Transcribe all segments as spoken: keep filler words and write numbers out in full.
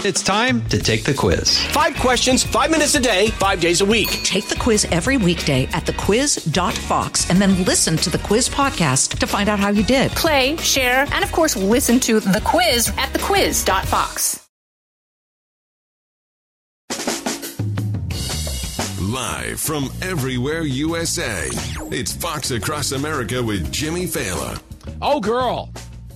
It's time to take the quiz. Five questions, five minutes a day, five days a week. Take the quiz every weekday at the quiz dot fox and then listen to the quiz podcast to find out how you did. Play, share, and of course, listen to the quiz at the quiz dot fox. Live from everywhere U S A, it's Fox Across America with Jimmy Fallon. Oh, girl.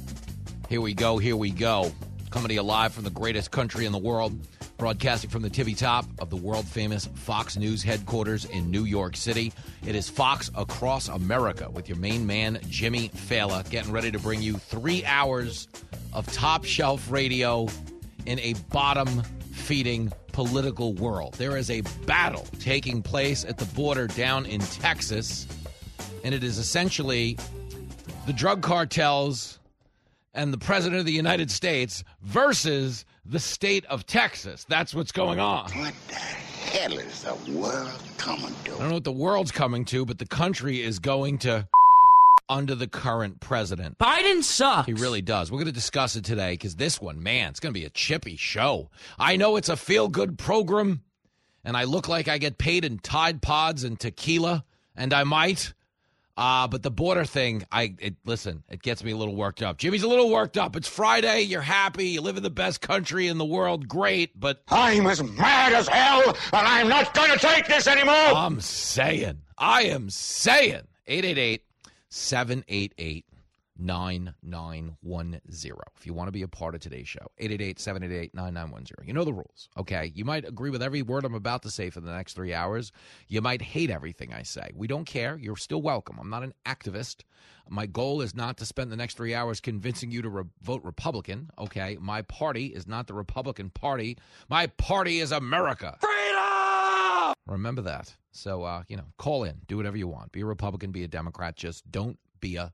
Here we go, here we go. Coming to you live from the greatest country in the world, broadcasting from the tippy top of the world-famous Fox News headquarters in New York City. It is Fox Across America with your main man, Jimmy Fallon, getting ready to bring you three hours of top-shelf radio in a bottom-feeding political world. There is a battle taking place at the border down in Texas, and it is essentially the drug cartels and the President of the United States versus the state of Texas. That's what's going on. What the hell is the world coming to? I don't know what the world's coming to, but the country is going to under the current president. Biden sucks. He really does. We're going to discuss it today because this one, man, it's going to be a chippy show. I know it's a feel-good program, and I look like I get paid in Tide Pods and tequila, and I might. Uh, but the border thing, I it, listen, it gets me a little worked up. Jimmy's a little worked up. It's Friday. You're happy. You live in the best country in the world. Great, but I'm as mad as hell, and I'm not going to take this anymore. I'm saying, I am saying, eight eight eight, seven eight eight, nine nine one zero. If you want to be a part of today's show, eight eight eight, seven eight eight, nine nine one zero. You know the rules, okay? You might agree with every word I'm about to say for the next three hours. You might hate everything I say. We don't care. You're still welcome. I'm not an activist. My goal is not to spend the next three hours convincing you to re- vote Republican, okay? My party is not the Republican Party. My party is America. Freedom! Remember that. So, uh, you know, call in. Do whatever you want. Be a Republican, be a Democrat. Just don't be a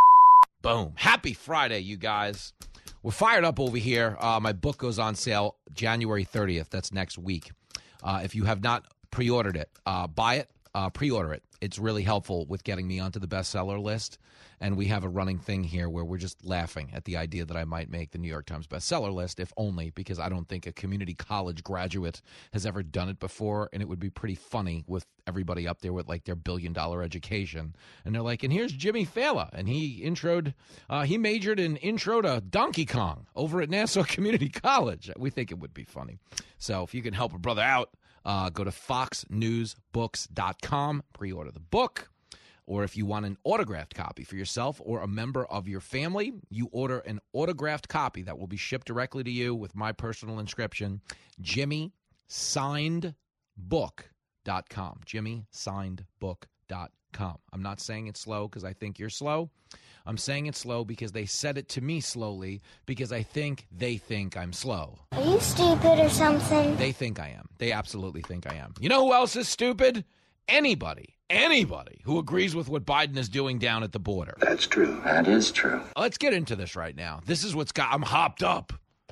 boom. Happy Friday, you guys. We're fired up over here. Uh, my book goes on sale January thirtieth. That's next week. Uh, if you have not pre-ordered it, uh, buy it, uh, pre-order it. It's really helpful with getting me onto the bestseller list. And we have a running thing here where we're just laughing at the idea that I might make the New York Times bestseller list, if only because I don't think a community college graduate has ever done it before. And it would be pretty funny with everybody up there with like their billion dollar education. And they're like, and here's Jimmy Fallon. And he introed, uh, he majored in intro to Donkey Kong over at Nassau Community College. We think it would be funny. So if you can help a brother out, uh, go to fox news books dot com, pre-order the book. Or if you want an autographed copy for yourself or a member of your family, you order an autographed copy that will be shipped directly to you with my personal inscription, jimmy signed book dot com. jimmy signed book dot com. I'm not saying it slow because I think you're slow. I'm saying it slow because they said it to me slowly because I think they think I'm slow. Are you stupid or something? They think I am. They absolutely think I am. You know who else is stupid? Anybody. Anybody who agrees with what Biden is doing down at the border. That's true. That is true. Let's get into this right now. This is what's got, I'm hopped up.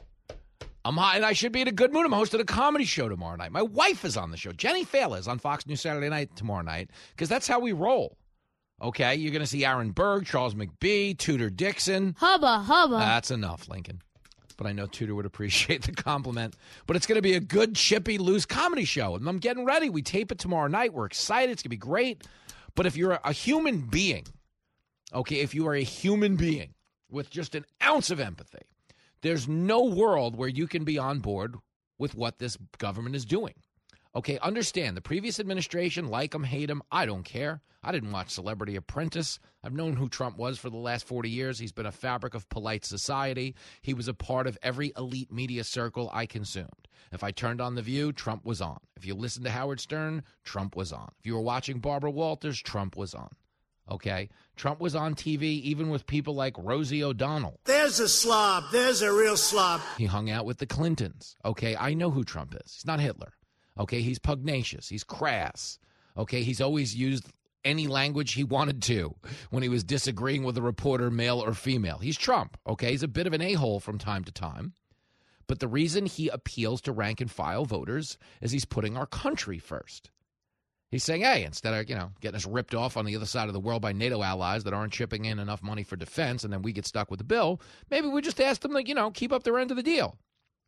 I'm hot, and I should be in a good mood. I'm hosting a comedy show tomorrow night. My wife is on the show. Jenny Fallon is on Fox News Saturday night tomorrow night because that's how we roll. Okay, you're going to see Aaron Berg, Charles McBee, Tudor Dixon. Hubba, hubba. That's enough, Lincoln. But I know Tudor would appreciate the compliment. But it's going to be a good, chippy, loose comedy show. And I'm getting ready. We tape it tomorrow night. We're excited. It's going to be great. But if you're a human being, okay, if you are a human being with just an ounce of empathy, there's no world where you can be on board with what this government is doing. Okay, understand, the previous administration, like him, hate him, I don't care. I didn't watch Celebrity Apprentice. I've known who Trump was for the last forty years. He's been a fabric of polite society. He was a part of every elite media circle I consumed. If I turned on The View, Trump was on. If you listened to Howard Stern, Trump was on. If you were watching Barbara Walters, Trump was on. Okay? Trump was on T V even with people like Rosie O'Donnell. There's a slob. There's a real slob. He hung out with the Clintons. Okay? I know who Trump is. He's not Hitler. Okay? He's pugnacious. He's crass. Okay? He's always used any language he wanted to when he was disagreeing with a reporter, male or female. He's Trump. Okay? He's a bit of an a-hole from time to time. But the reason he appeals to rank and file voters is he's putting our country first. He's saying, hey, instead of, you know, getting us ripped off on the other side of the world by NATO allies that aren't chipping in enough money for defense and then we get stuck with the bill, maybe we just ask them to, you know, keep up their end of the deal.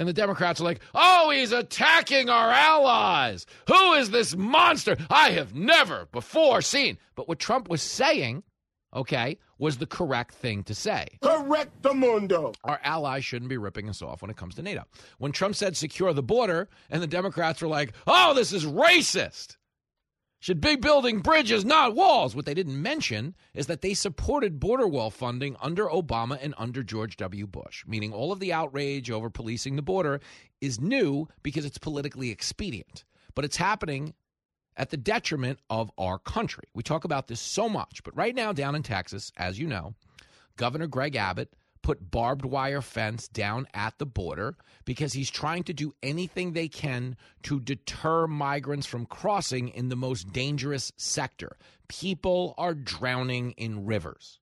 And the Democrats are like, oh, he's attacking our allies. Who is this monster I have never before seen? But what Trump was saying, okay, was the correct thing to say. Correctamundo. Our allies shouldn't be ripping us off when it comes to NATO. When Trump said secure the border, and the Democrats were like, oh, this is racist. Should be building bridges, not walls. What they didn't mention is that they supported border wall funding under Obama and under George W. Bush, meaning all of the outrage over policing the border is new because it's politically expedient. But it's happening at the detriment of our country. We talk about this so much, but right now down in Texas, as you know, Governor Greg Abbott put barbed wire fence down at the border because he's trying to do anything they can to deter migrants from crossing in the most dangerous sector. People are drowning in rivers.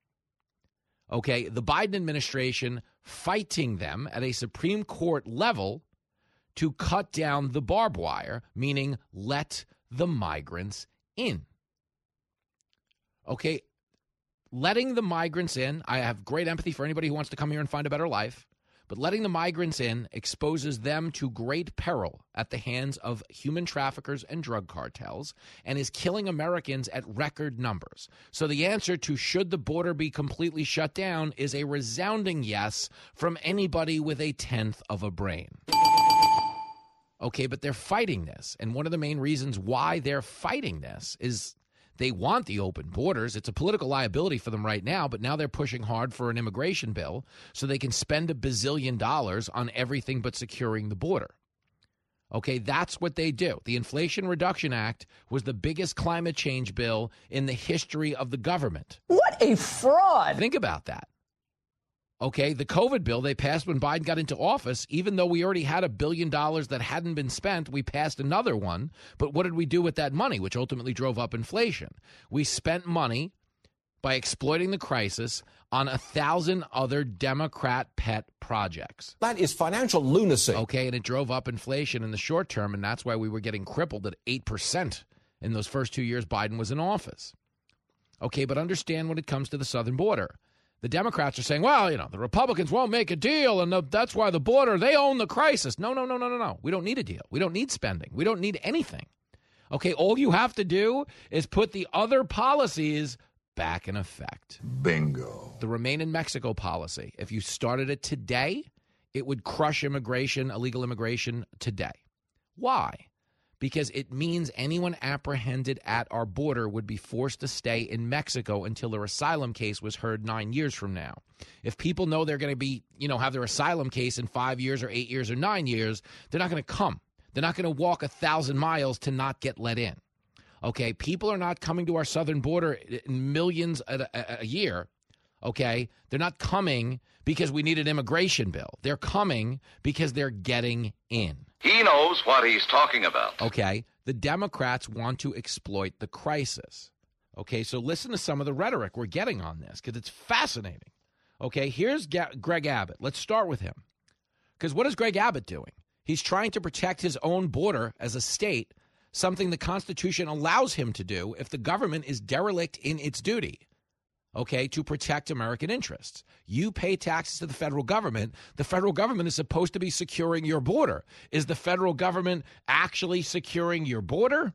Okay, the Biden administration fighting them at a Supreme Court level to cut down the barbed wire, meaning let the migrants in. Okay, letting the migrants in, I have great empathy for anybody who wants to come here and find a better life, but letting the migrants in exposes them to great peril at the hands of human traffickers and drug cartels and is killing Americans at record numbers. So the answer to should the border be completely shut down is a resounding yes from anybody with a tenth of a brain. Okay, but they're fighting this, and one of the main reasons why they're fighting this is they want the open borders. It's a political liability for them right now, but now they're pushing hard for an immigration bill so they can spend a bazillion dollars on everything but securing the border. Okay, that's what they do. The Inflation Reduction Act was the biggest climate change bill in the history of the government. What a fraud. Think about that. Okay, the COVID bill they passed when Biden got into office, even though we already had a billion dollars that hadn't been spent, we passed another one. But what did we do with that money, which ultimately drove up inflation? We spent money by exploiting the crisis on a thousand other Democrat pet projects. That is financial lunacy. Okay, and it drove up inflation in the short term, and that's why we were getting crippled at eight percent in those first two years Biden was in office. Okay, but understand when it comes to the southern border. The Democrats are saying, well, you know, the Republicans won't make a deal, and the, that's why the border, they own the crisis. No, no, no, no, no, no. We don't need a deal. We don't need spending. We don't need anything. Okay, all you have to do is put the other policies back in effect. Bingo. The Remain in Mexico policy, if you started it today, it would crush immigration, illegal immigration today. Why? Because it means anyone apprehended at our border would be forced to stay in Mexico until their asylum case was heard nine years from now. If people know they're going to be, you know, have their asylum case in five years or eight years or nine years, they're not going to come. They're not going to walk a thousand miles to not get let in. Okay, people are not coming to our southern border in millions a, a, a year. Okay, they're not coming because we need an immigration bill. They're coming because they're getting in. He knows what he's talking about. Okay, the Democrats want to exploit the crisis. Okay, so listen to some of the rhetoric we're getting on this because it's fascinating. Okay, here's Ga- Greg Abbott. Let's start with him. Because what is Greg Abbott doing? He's trying to protect his own border as a state, something the Constitution allows him to do if the government is derelict in its duty. Okay, to protect American interests. You pay taxes to the federal government. The federal government is supposed to be securing your border. Is the federal government actually securing your border?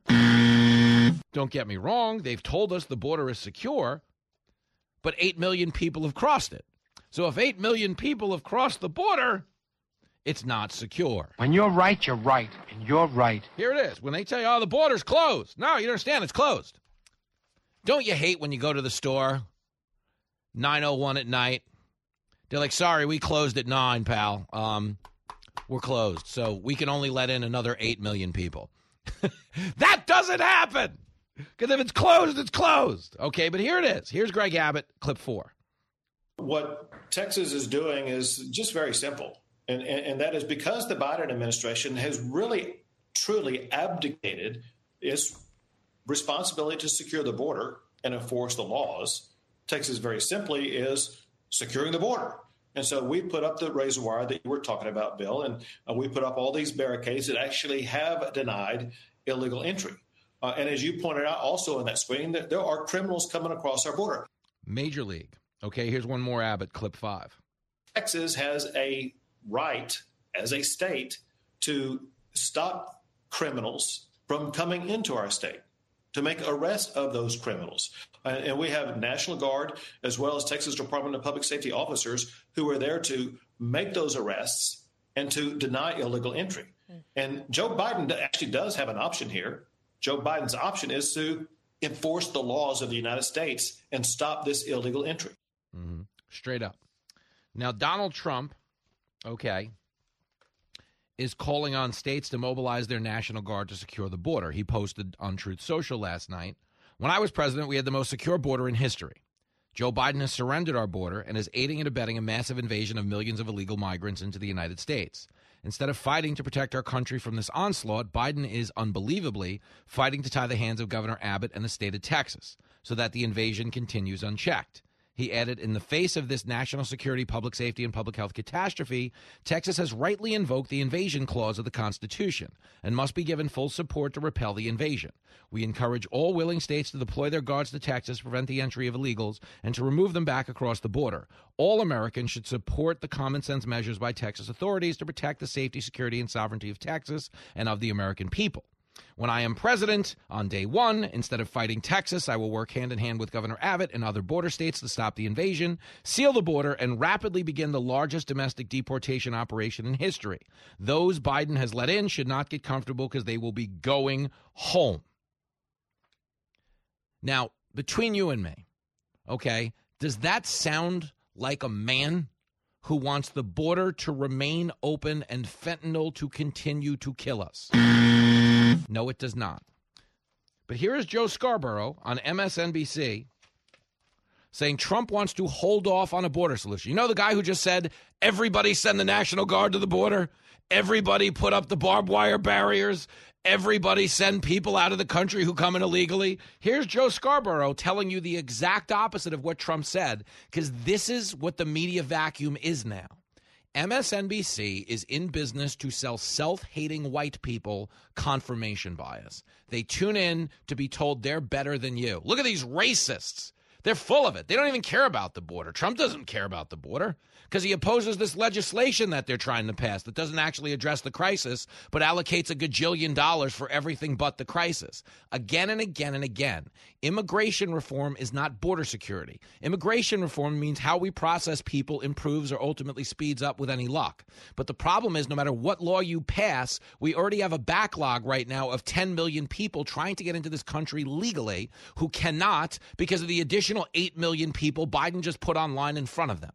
Don't get me wrong. They've told us the border is secure, but eight million people have crossed it. So if eight million people have crossed the border, it's not secure. When you're right, you're right, and you're right. Here it is. When they tell you, oh, the border's closed. No, you don't understand. It's closed. Don't you hate when you go to the store? nine oh one at night. They're like, sorry, we closed at nine, pal. Um, we're closed. So we can only let in another eight million people. That doesn't happen. Because if it's closed, it's closed. Okay, but here it is. Here's Greg Abbott, clip four. What Texas is doing is just very simple. And, and, and that is because the Biden administration has really, truly abdicated its responsibility to secure the border and enforce the laws. Texas, very simply, is securing the border. And so we put up the razor wire that you were talking about, Bill, and uh, we put up all these barricades that actually have denied illegal entry. Uh, and as you pointed out also in that screen, that there are criminals coming across our border. Major League. Okay, here's one more Abbott, clip five. Texas has a right as a state to stop criminals from coming into our state, to make arrests of those criminals. And we have National Guard as well as Texas Department of Public Safety officers who are there to make those arrests and to deny illegal entry. And Joe Biden actually does have an option here. Joe Biden's option is to enforce the laws of the United States and stop this illegal entry. Mm-hmm. Straight up. Now, Donald Trump, okay, is calling on states to mobilize their National Guard to secure the border. He posted on Truth Social last night, "When I was president, we had the most secure border in history. Joe Biden has surrendered our border and is aiding and abetting a massive invasion of millions of illegal migrants into the United States. Instead of fighting to protect our country from this onslaught, Biden is unbelievably fighting to tie the hands of Governor Abbott and the state of Texas so that the invasion continues unchecked." He added, "In the face of this national security, public safety, and public health catastrophe, Texas has rightly invoked the invasion clause of the Constitution and must be given full support to repel the invasion. We encourage all willing states to deploy their guards to Texas to prevent the entry of illegals and to remove them back across the border. All Americans should support the common sense measures by Texas authorities to protect the safety, security, and sovereignty of Texas and of the American people. When I am president, on day one, instead of fighting Texas, I will work hand in hand with Governor Abbott and other border states to stop the invasion, seal the border, and rapidly begin the largest domestic deportation operation in history. Those Biden has let in should not get comfortable because they will be going home." Now, between you and me, okay, does that sound like a man who wants the border to remain open and fentanyl to continue to kill us? No, it does not. But here is Joe Scarborough on M S N B C saying Trump wants to hold off on a border solution. You know the guy who just said, everybody send the National Guard to the border? Everybody put up the barbed wire barriers? Everybody send people out of the country who come in illegally? Here's Joe Scarborough telling you the exact opposite of what Trump said, because this is what the media vacuum is now. M S N B C is in business to sell self-hating white people confirmation bias. They tune in to be told they're better than you. Look at these racists. They're full of it. They don't even care about the border. Trump doesn't care about the border because he opposes this legislation that they're trying to pass that doesn't actually address the crisis, but allocates a gajillion dollars for everything but the crisis. Again and again and again, immigration reform is not border security. Immigration reform means how we process people improves or ultimately speeds up with any luck. But the problem is no matter what law you pass, we already have a backlog right now of ten million people trying to get into this country legally who cannot because of the additional eight million people Biden just put online in front of them.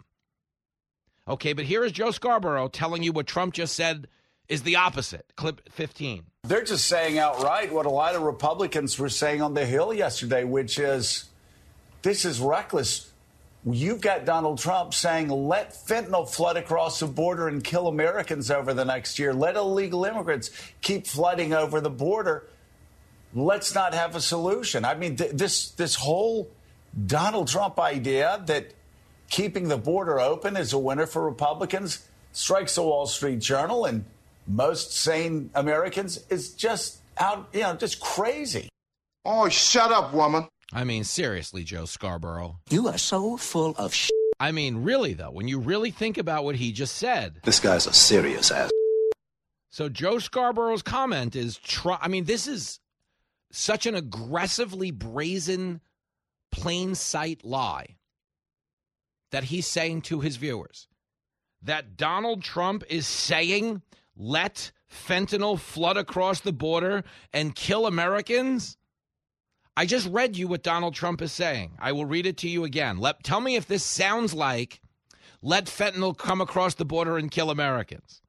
Okay, but here is Joe Scarborough telling you what Trump just said is the opposite. Clip fifteen. They're just saying outright what a lot of Republicans were saying on the Hill yesterday, which is this is reckless. You've got Donald Trump saying let fentanyl flood across the border and kill Americans over the next year. Let illegal immigrants keep flooding over the border. Let's not have a solution. I mean, th- this this whole Donald Trump idea that keeping the border open is a winner for Republicans strikes the Wall Street Journal and most sane Americans is just out, you know, just crazy. Oh, shut up, woman. I mean, seriously, Joe Scarborough. You are so full of shit. I mean, really, though, when you really think about what he just said. This guy's a serious ass. So Joe Scarborough's comment is, try- I mean, this is such an aggressively brazen, plain sight lie that he's saying to his viewers that Donald Trump is saying, let fentanyl flood across the border and kill Americans. I just read you what Donald Trump is saying. I will read it to you again. Let, tell me if this sounds like let fentanyl come across the border and kill Americans.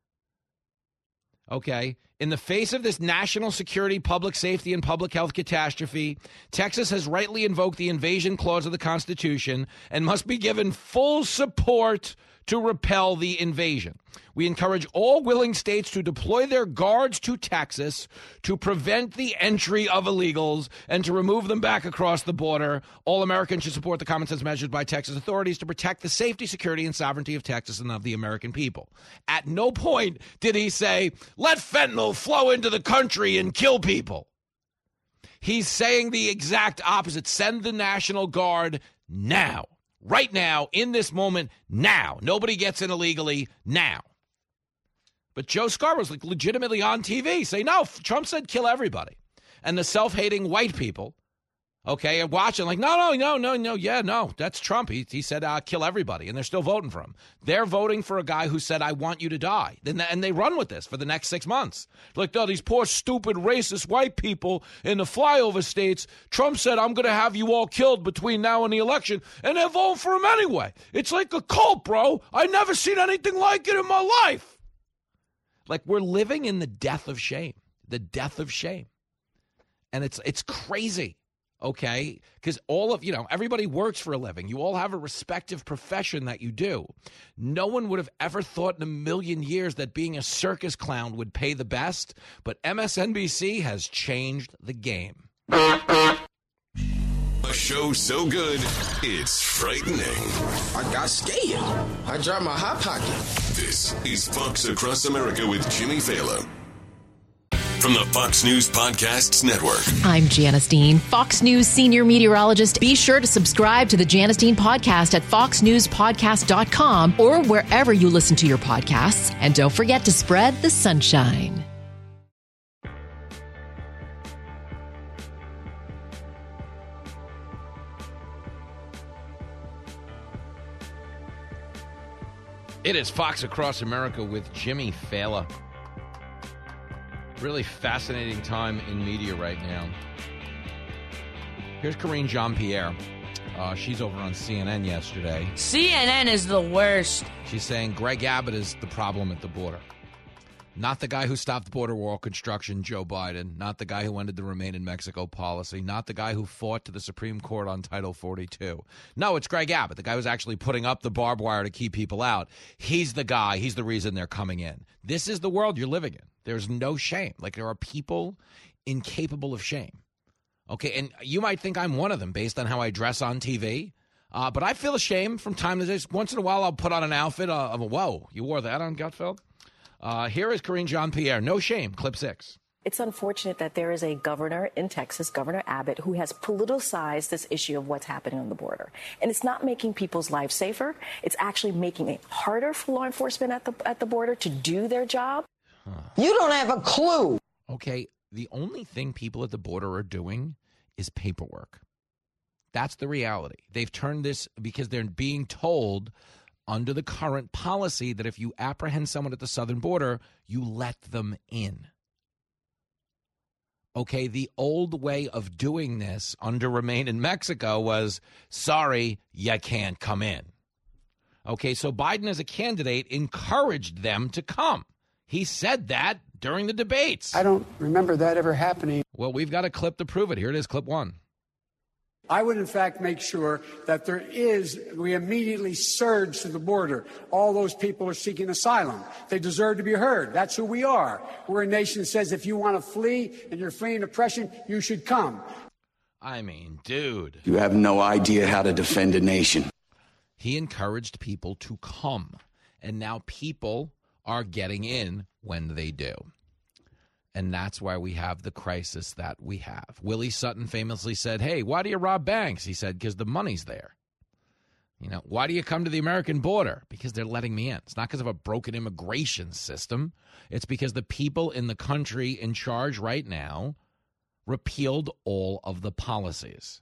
Okay. In the face of this national security, public safety, and public health catastrophe, Texas has rightly invoked the invasion clause of the Constitution and must be given full support to repel the invasion. We encourage all willing states to deploy their guards to Texas to prevent the entry of illegals and to remove them back across the border. All Americans should support the common sense measures by Texas authorities to protect the safety, security, and sovereignty of Texas and of the American people. At no point did he say, let fentanyl flow into the country and kill people. He's saying the exact opposite. Send the National Guard now. Right now, in this moment, now. Nobody gets in illegally, now. But Joe Scarborough's like legitimately on T V saying, no, Trump said kill everybody. And the self-hating white people, okay, are watching like, no, no, no, no, no, yeah, no, that's Trump. He, he said uh, kill everybody, and they're still voting for him. They're voting for a guy who said, I want you to die. And they run with this for the next six months. Like, oh, these poor, stupid, racist white people in the flyover states, Trump said, I'm going to have you all killed between now and the election, and they're voting for him anyway. It's like a cult, bro. I never seen anything like it in my life. Like, we're living in the death of shame, the death of shame. And it's it's crazy, okay? Because all of, you know, everybody works for a living. You all have a respective profession that you do. No one would have ever thought in a million years that being a circus clown would pay the best, but M S N B C has changed the game. A show so good, it's frightening. I got scared. I dropped my hot pocket. This is Fox Across America with Jimmy Fallon. From the Fox News Podcasts Network. I'm Janice Dean, Fox News senior meteorologist. Be sure to subscribe to the Janice Dean podcast at fox news podcast dot com or wherever you listen to your podcasts. And don't forget to spread the sunshine. It is Fox Across America with Jimmy Fallon. Really fascinating time in media right now. Here's Karine Jean-Pierre. Uh, she's over on C N N yesterday. C N N is the worst. She's saying Greg Abbott is the problem at the border. Not the guy who stopped border wall construction, Joe Biden. Not the guy who ended the Remain in Mexico policy. Not the guy who fought to the Supreme Court on Title forty-two. No, it's Greg Abbott, the guy who's actually putting up the barbed wire to keep people out. He's the guy. He's the reason they're coming in. This is the world you're living in. There's no shame. Like, there are people incapable of shame. Okay, and you might think I'm one of them based on how I dress on T V. Uh, but I feel ashamed from time to time. Once in a while, I'll put on an outfit uh, of a, whoa, you wore that on Gutfeld? Uh, here is Karine Jean-Pierre. No shame. Clip six. It's unfortunate that there is a governor in Texas, Governor Abbott, who has politicized this issue of what's happening on the border. And it's not making people's lives safer. It's actually making it harder for law enforcement at the at the border to do their job. Huh. You don't have a clue. Okay, the only thing people at the border are doing is paperwork. That's the reality. They've turned this because they're being told under the current policy that if you apprehend someone at the southern border, you let them in. Okay, the old way of doing this under Remain in Mexico was, sorry, you can't come in. Okay, so Biden as a candidate encouraged them to come. He said that during the debates. I don't remember that ever happening. Well, we've got a clip to prove it. Here it is, clip one. I would, in fact, make sure that there is, we immediately surge to the border. All those people are seeking asylum. They deserve to be heard. That's who we are. We're a nation that says if you want to flee and you're fleeing oppression, you should come. I mean, dude. You have no idea how to defend a nation. He encouraged people to come, and now people are getting in when they do. And that's why we have the crisis that we have. Willie Sutton famously said, hey, why do you rob banks? He said, because the money's there. You know, why do you come to the American border? Because they're letting me in. It's not because of a broken immigration system. It's because the people in the country in charge right now repealed all of the policies.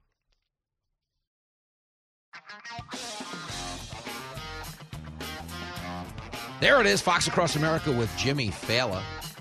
There it is, Fox Across America with Jimmy Fallon.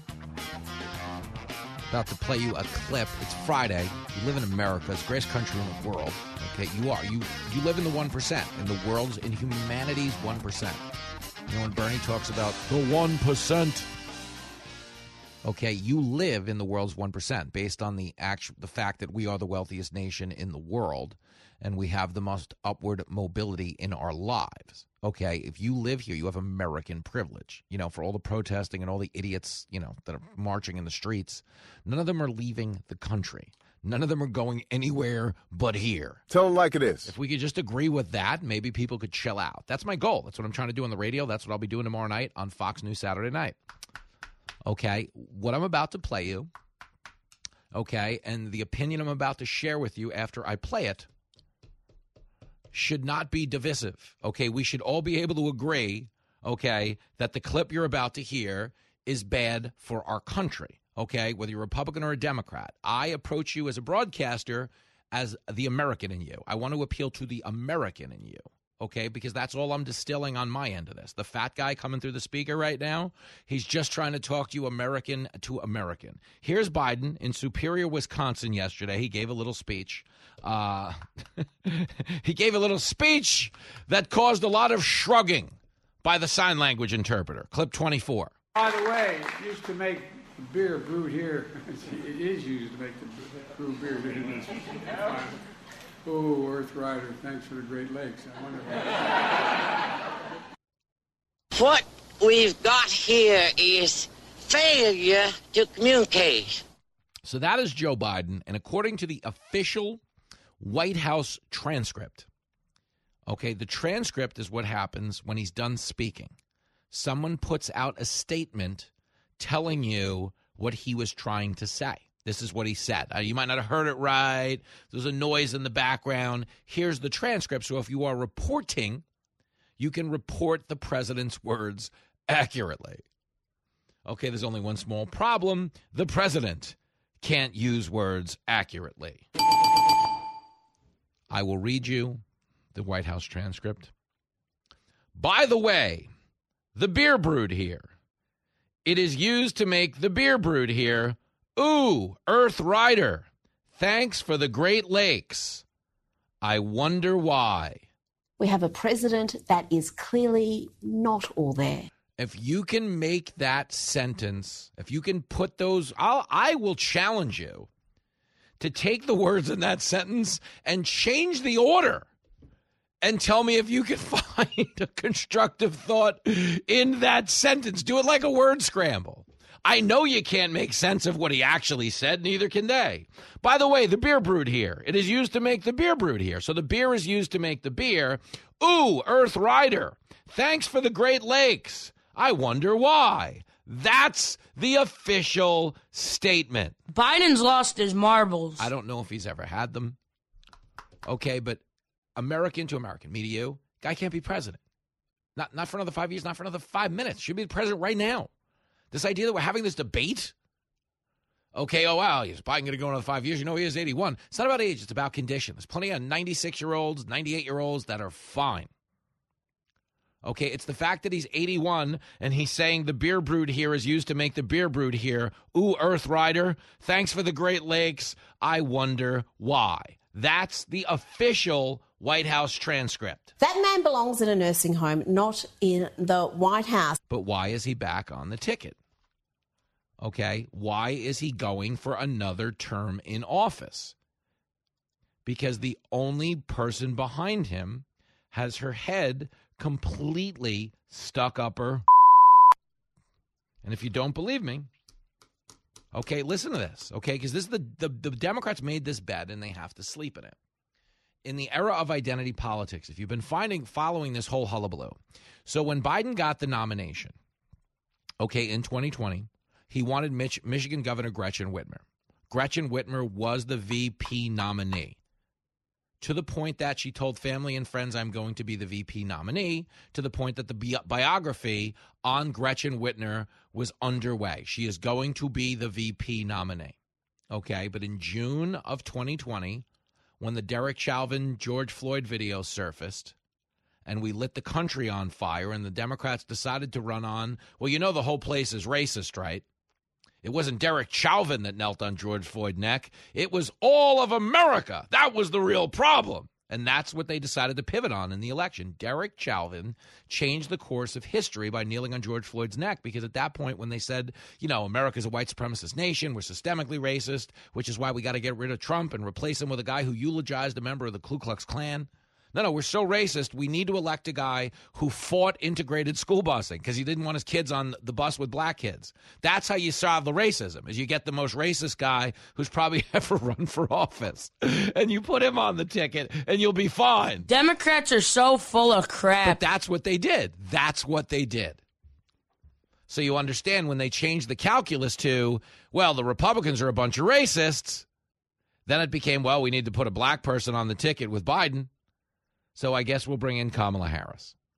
About to play you a clip. It's Friday. You live in America. It's the greatest country in the world. Okay, you are. You you live in the one percent, in the world's, in humanity's one percent. You know, when Bernie talks about the one percent, okay, you live in the world's one percent based on the actual, the fact that we are the wealthiest nation in the world and we have the most upward mobility in our lives. Okay, if you live here, you have American privilege. You know, for all the protesting and all the idiots, you know, that are marching in the streets, none of them are leaving the country. None of them are going anywhere but here. Tell them like it is. If we could just agree with that, maybe people could chill out. That's my goal. That's what I'm trying to do on the radio. That's what I'll be doing tomorrow night on Fox News Saturday night. Okay, what I'm about to play you, okay, and the opinion I'm about to share with you after I play it should not be divisive. Okay, we should all be able to agree okay, that the clip you're about to hear is bad for our country, okay, whether you're a Republican or a Democrat. I approach you as a broadcaster as the American in you. I want to appeal to the American in you, okay, because that's all I'm distilling on my end of this. The fat guy coming through the speaker right now, he's just trying to talk to you American to American. Here's Biden in Superior, Wisconsin yesterday. He gave a little speech. Uh, he gave a little speech that caused a lot of shrugging by the sign language interpreter. Clip twenty-four. By the way, it used to make beer brewed here. It is used to make the brew beer here. Oh, Earth Rider, thanks for the Great Lakes. I wonder what we've got here is failure to communicate. So that is Joe Biden, and according to the official White House transcript, okay, the transcript is what happens when he's done speaking. Someone puts out a statement telling you what he was trying to say. This is what he said. Uh, you might not have heard it right. There's a noise in the background. Here's the transcript. So if you are reporting, you can report the president's words accurately. Okay, there's only one small problem. The president can't use words accurately. I will read you the White House transcript. By the way, the beer brewed here. It is used to make the beer brewed here. Ooh, Earth Rider. Thanks for the Great Lakes. I wonder why. We have a president that is clearly not all there. If you can make that sentence, if you can put those, I'll, I will challenge you to take the words in that sentence and change the order and tell me if you can find a constructive thought in that sentence. Do it like a word scramble. I know you can't make sense of what he actually said, neither can they. By the way, the beer brewed here. It is used to make the beer brewed here. So the beer is used to make the beer. Ooh, Earth Rider. Thanks for the Great Lakes. I wonder why. That's the official statement. Biden's lost his marbles. I don't know if he's ever had them. Okay, but American to American, me to you, guy can't be president. Not, not for another five years, not for another five minutes. Should be the president right now. This idea that we're having this debate, okay, oh, wow, is Biden going to go another five years? You know, he is eighty-one. It's not about age. It's about condition. There's plenty of ninety-six-year-olds, ninety-eight-year-olds that are fine. Okay, it's the fact that he's eighty-one and he's saying the beer brewed here is used to make the beer brewed here. Ooh, Earth Rider, thanks for the Great Lakes. I wonder why. That's the official White House transcript. That man belongs in a nursing home, not in the White House. But why is he back on the ticket? Okay, why is he going for another term in office? Because the only person behind him has her head completely stuck up her. And if you don't believe me, okay, listen to this, okay? Because this is the, the, the Democrats made this bed and they have to sleep in it. In the era of identity politics, if you've been finding following this whole hullabaloo, so when Biden got the nomination, okay, in twenty twenty, he wanted Mich- Michigan Governor Gretchen Whitmer. Gretchen Whitmer was the V P nominee, to the point that she told family and friends, I'm going to be the V P nominee, to the point that the bi- biography on Gretchen Whitmer was underway. She is going to be the V P nominee. Okay, but in June of twenty twenty, when the Derek Chauvin, George Floyd video surfaced, and we lit the country on fire, and the Democrats decided to run on, well, you know the whole place is racist, right? It wasn't Derek Chauvin that knelt on George Floyd's neck. It was all of America. That was the real problem. And that's what they decided to pivot on in the election. Derek Chauvin changed the course of history by kneeling on George Floyd's neck, because at that point when they said, you know, America's a white supremacist nation, we're systemically racist, which is why we got to get rid of Trump and replace him with a guy who eulogized a member of the Ku Klux Klan. No, no, we're so racist, we need to elect a guy who fought integrated school busing because he didn't want his kids on the bus with black kids. That's how you solve the racism, is you get the most racist guy who's probably ever run for office, and you put him on the ticket, and you'll be fine. Democrats are so full of crap. But that's what they did. That's what they did. So you understand when they changed the calculus to, well, the Republicans are a bunch of racists, then it became, well, we need to put a black person on the ticket with Biden. So I guess we'll bring in Kamala Harris.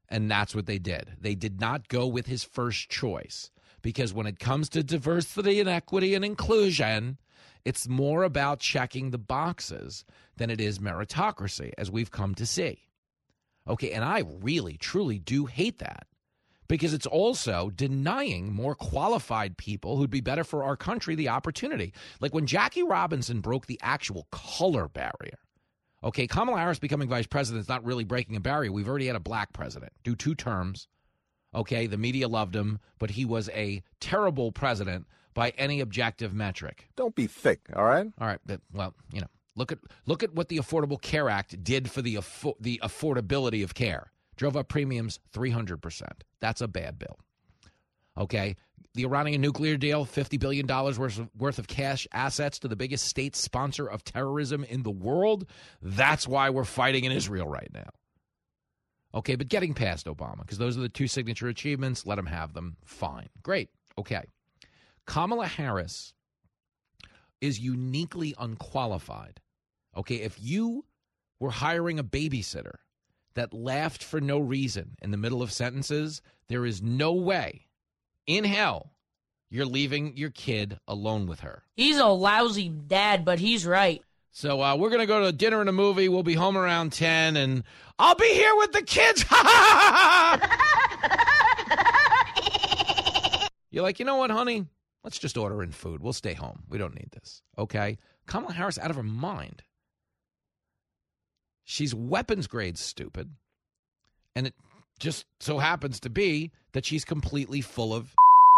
And that's what they did. They did not go with his first choice, because when it comes to diversity and equity and inclusion, it's more about checking the boxes than it is meritocracy, as we've come to see. Okay, and I really, truly do hate that, because it's also denying more qualified people who'd be better for our country the opportunity. Like when Jackie Robinson broke the actual color barrier. Okay, Kamala Harris becoming vice president is not really breaking a barrier. We've already had a black president do two terms. Okay, the media loved him, but he was a terrible president by any objective metric. Don't be thick, all right? All right, but, well, you know, look at look at what the Affordable Care Act did for the affo- the affordability of care. Drove up premiums three hundred percent. That's a bad bill. Okay, the Iranian nuclear deal, fifty billion dollars worth of, worth of cash assets to the biggest state sponsor of terrorism in the world. That's why we're fighting in Israel right now. Okay, but getting past Obama, because those are the two signature achievements, let him have them. Fine. Great. Okay. Kamala Harris is uniquely unqualified. Okay, if you were hiring a babysitter that laughed for no reason in the middle of sentences, there is no way in hell you're leaving your kid alone with her. He's a lousy dad, but he's right. So uh, we're going to go to dinner and a movie. We'll be home around ten, and I'll be here with the kids. You're like, you know what, honey? Let's just order in food. We'll stay home. We don't need this, okay? Kamala Harris out of her mind. She's weapons grade stupid, and it just so happens to be that she's completely full of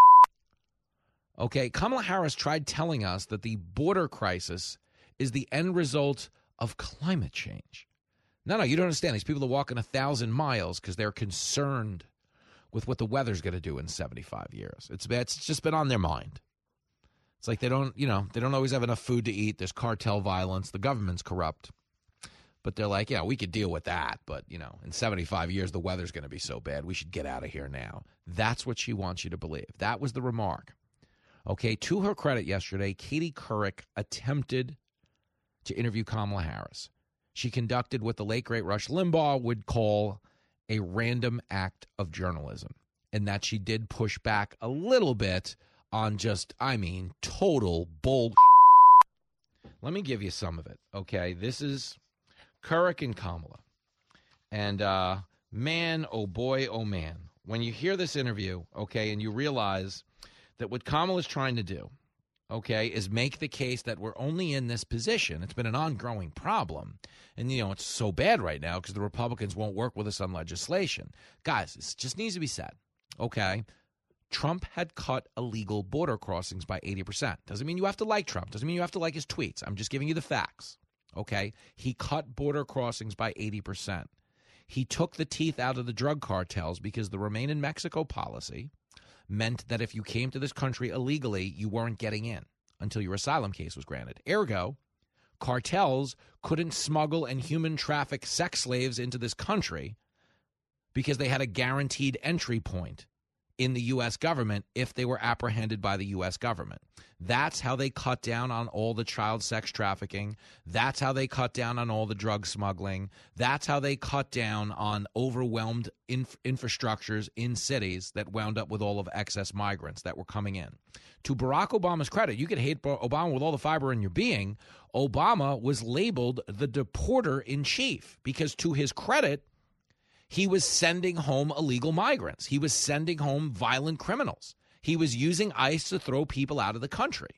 okay, Kamala Harris tried telling us that the border crisis is the end result of climate change. No, no, you don't understand. These people are walking a thousand miles because they're concerned with what the weather's going to do in seventy-five years. It's it's just been on their mind. It's like they don't, you know, they don't always have enough food to eat. There's cartel violence. The government's corrupt. But they're like, yeah, we could deal with that. But, you know, in seventy-five years, the weather's going to be so bad. We should get out of here now. That's what she wants you to believe. That was the remark. Okay, to her credit yesterday, Katie Couric attempted to interview Kamala Harris. She conducted what the late, great Rush Limbaugh would call a random act of journalism, and that she did push back a little bit on just, I mean, total bull. Let me give you some of it, okay? This is Couric and Kamala. And, uh, man, oh boy, oh man. When you hear this interview, okay, and you realize that what Kamala's trying to do, okay, is make the case that we're only in this position. It's been an ongoing problem. And, you know, it's so bad right now because the Republicans won't work with us on legislation. Guys, this just needs to be said, okay? Trump had cut illegal border crossings by eighty percent. Doesn't mean you have to like Trump. Doesn't mean you have to like his tweets. I'm just giving you the facts, okay? He cut border crossings by eighty percent. He took the teeth out of the drug cartels because the Remain in Mexico policy meant that if you came to this country illegally, you weren't getting in until your asylum case was granted. Ergo, cartels couldn't smuggle and human traffic sex slaves into this country because they had a guaranteed entry point in the U S government if they were apprehended by the U S government. That's how they cut down on all the child sex trafficking. That's how they cut down on all the drug smuggling. That's how they cut down on overwhelmed inf- infrastructures in cities that wound up with all of excess migrants that were coming in. To Barack Obama's credit, you could hate Obama with all the fiber in your being. Obama was labeled the deporter in chief because, to his credit, he was sending home illegal migrants. He was sending home violent criminals. He was using ICE to throw people out of the country.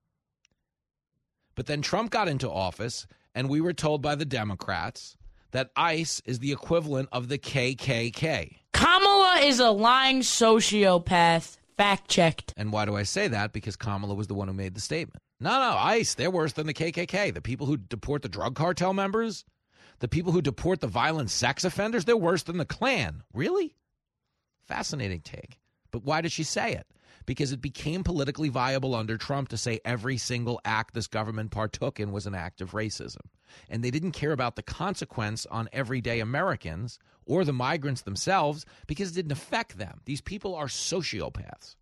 But then Trump got into office, and we were told by the Democrats that ICE is the equivalent of the K K K. Kamala is a lying sociopath. Fact checked. And why do I say that? Because Kamala was the one who made the statement. No, no, ICE, they're worse than the K K K. The people who deport the drug cartel members, the people who deport the violent sex offenders, they're worse than the Klan. Really? Fascinating take. But why did she say it? Because it became politically viable under Trump to say every single act this government partook in was an act of racism. And they didn't care about the consequence on everyday Americans or the migrants themselves because it didn't affect them. These people are sociopaths.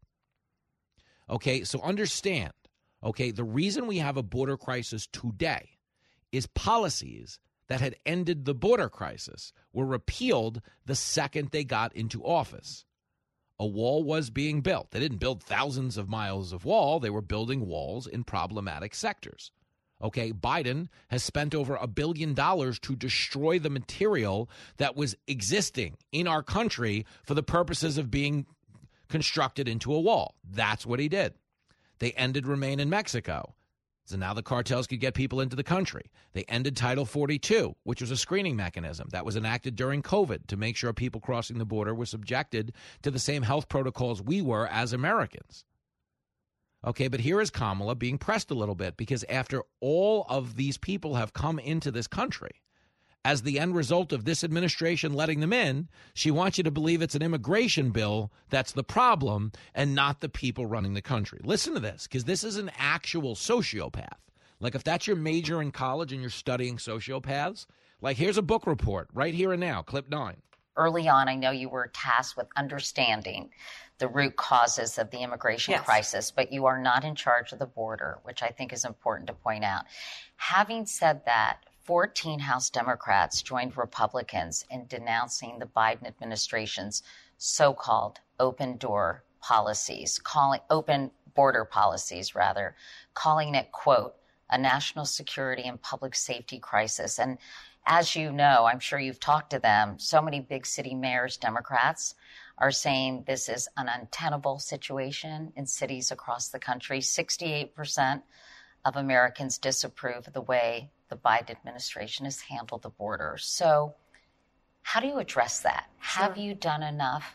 Okay, so understand, okay, the reason we have a border crisis today is policies that had ended the border crisis were repealed the second they got into office. A wall was being built. They didn't build thousands of miles of wall. They were building walls in problematic sectors. Okay, Biden has spent over a billion dollars to destroy the material that was existing in our country for the purposes of being constructed into a wall. That's what he did. They ended Remain in Mexico. So now the cartels could get people into the country. They ended Title forty-two, which was a screening mechanism that was enacted during COVID to make sure people crossing the border were subjected to the same health protocols we were as Americans. Okay, but here is Kamala being pressed a little bit because after all of these people have come into this country, as the end result of this administration letting them in, she wants you to believe it's an immigration bill that's the problem and not the people running the country. Listen to this, because this is an actual sociopath. Like if that's your major in college and you're studying sociopaths, like here's a book report right here and now, clip nine. Early on, I know you were tasked with understanding the root causes of the immigration yes. crisis, but you are not in charge of the border, which I think is important to point out. Having said that, fourteen House Democrats joined Republicans in denouncing the Biden administration's so-called open door policies, calling open border policies, rather, calling it, quote, a national security and public safety crisis. And as you know, I'm sure you've talked to them, so many big city mayors, Democrats, are saying this is an untenable situation in cities across the country. sixty-eight percent of Americans disapprove of the way the Biden administration has handled the border. So how do you address that? Sure. Have you done enough?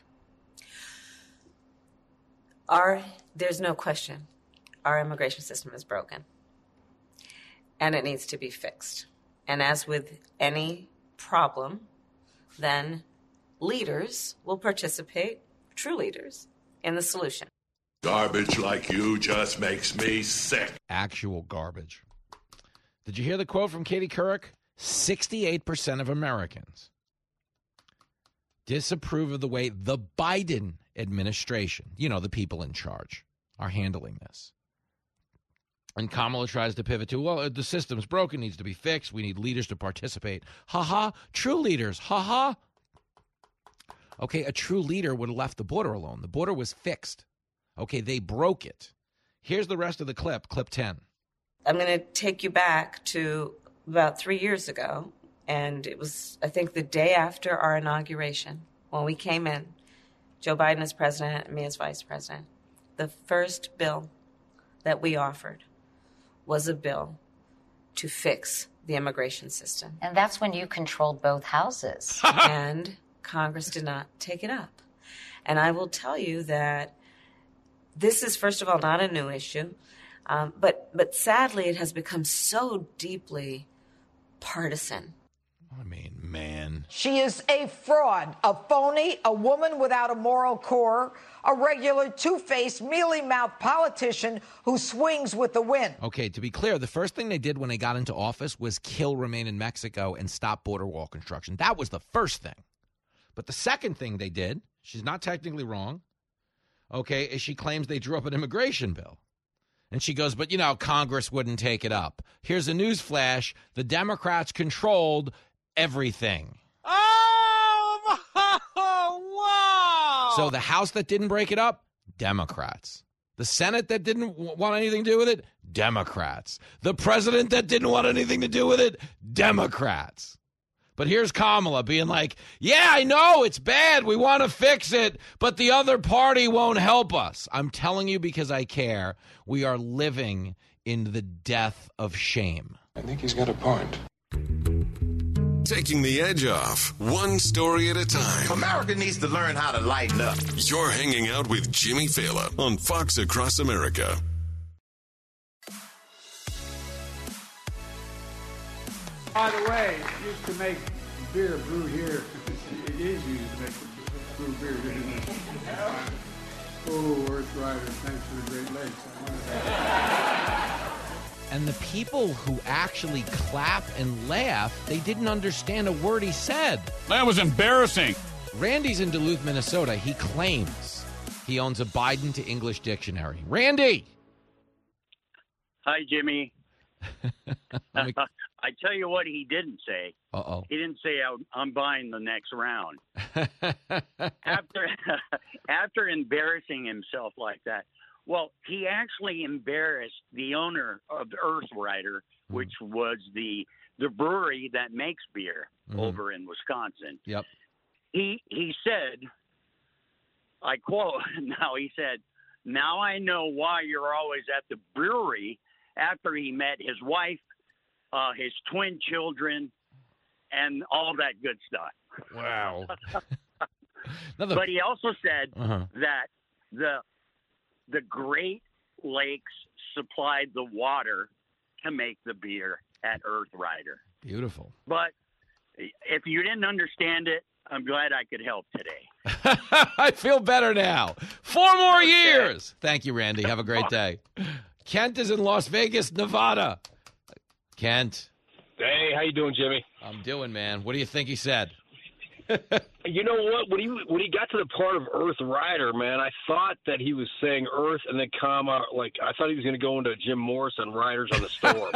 Our, there's no question. Our immigration system is broken. And it needs to be fixed. And as with any problem, then leaders will participate, true leaders, in the solution. Garbage like you just makes me sick. Actual garbage. Did you hear the quote from Katie Couric? sixty-eight percent of Americans disapprove of the way the Biden administration, you know, the people in charge, are handling this. And Kamala tries to pivot to, well, the system's broken, needs to be fixed. We need leaders to participate. Ha-ha, true leaders, ha-ha. Okay, a true leader would have left the border alone. The border was fixed. Okay, they broke it. Here's the rest of the clip, clip ten. I'm going to take you back to about three years ago, and it was, I think, the day after our inauguration, when we came in, Joe Biden as president and me as vice president. The first bill that we offered was a bill to fix the immigration system. And that's when you controlled both houses. And Congress did not take it up. And I will tell you that this is, first of all, not a new issue, um, but but sadly it has become so deeply partisan. I mean, man. She is a fraud, a phony, a woman without a moral core, a regular two-faced, mealy-mouthed politician who swings with the wind. Okay, to be clear, the first thing they did when they got into office was kill Remain in Mexico and stop border wall construction. That was the first thing. But the second thing they did, she's not technically wrong, okay, is she claims they drew up an immigration bill. And she goes, but, you know, Congress wouldn't take it up. Here's a news flash. The Democrats controlled everything. Oh, wow. So the House that didn't break it up, Democrats. The Senate that didn't w- want anything to do with it, Democrats. The president that didn't want anything to do with it, Democrats. But here's Kamala being like, yeah, I know it's bad. We want to fix it, but the other party won't help us. I'm telling you because I care. We are living in the death of shame. I think he's got a point. Taking the edge off, one story at a time. America needs to learn how to lighten up. You're hanging out with Jimmy Fallon on Fox Across America. By the way, used to make beer brewed here. It is used to make brew beer here. Oh, Earth Rider, thanks for the Great Lakes. And the people who actually clap and laugh, they didn't understand a word he said. That was embarrassing. Randy's in Duluth, Minnesota. He claims he owns a Biden to English dictionary. Randy! Hi, Jimmy. me... I I tell you what he didn't say. Uh-oh. He didn't say, I'm buying the next round. after after embarrassing himself like that. Well, he actually embarrassed the owner of Earth Rider, mm-hmm. which was the the brewery that makes beer mm-hmm. over in Wisconsin. Yep. He he said, I quote, now he said, now I know why you're always at the brewery, after he met his wife, uh, his twin children, and all that good stuff. Wow. But he also said uh-huh. that the the Great Lakes supplied the water to make the beer at Earth Rider. Beautiful. But if you didn't understand it, I'm glad I could help today. I feel better now. Four more years. Thank you, Randy. Have a great day. Kent is in Las Vegas, Nevada. Kent. Hey, how you doing, Jimmy? I'm doing, man. What do you think he said? You know what? When he when he got to the part of Earth Rider, man, I thought that he was saying Earth and then comma, like I thought he was going to go into Jim Morrison Riders on the Storm.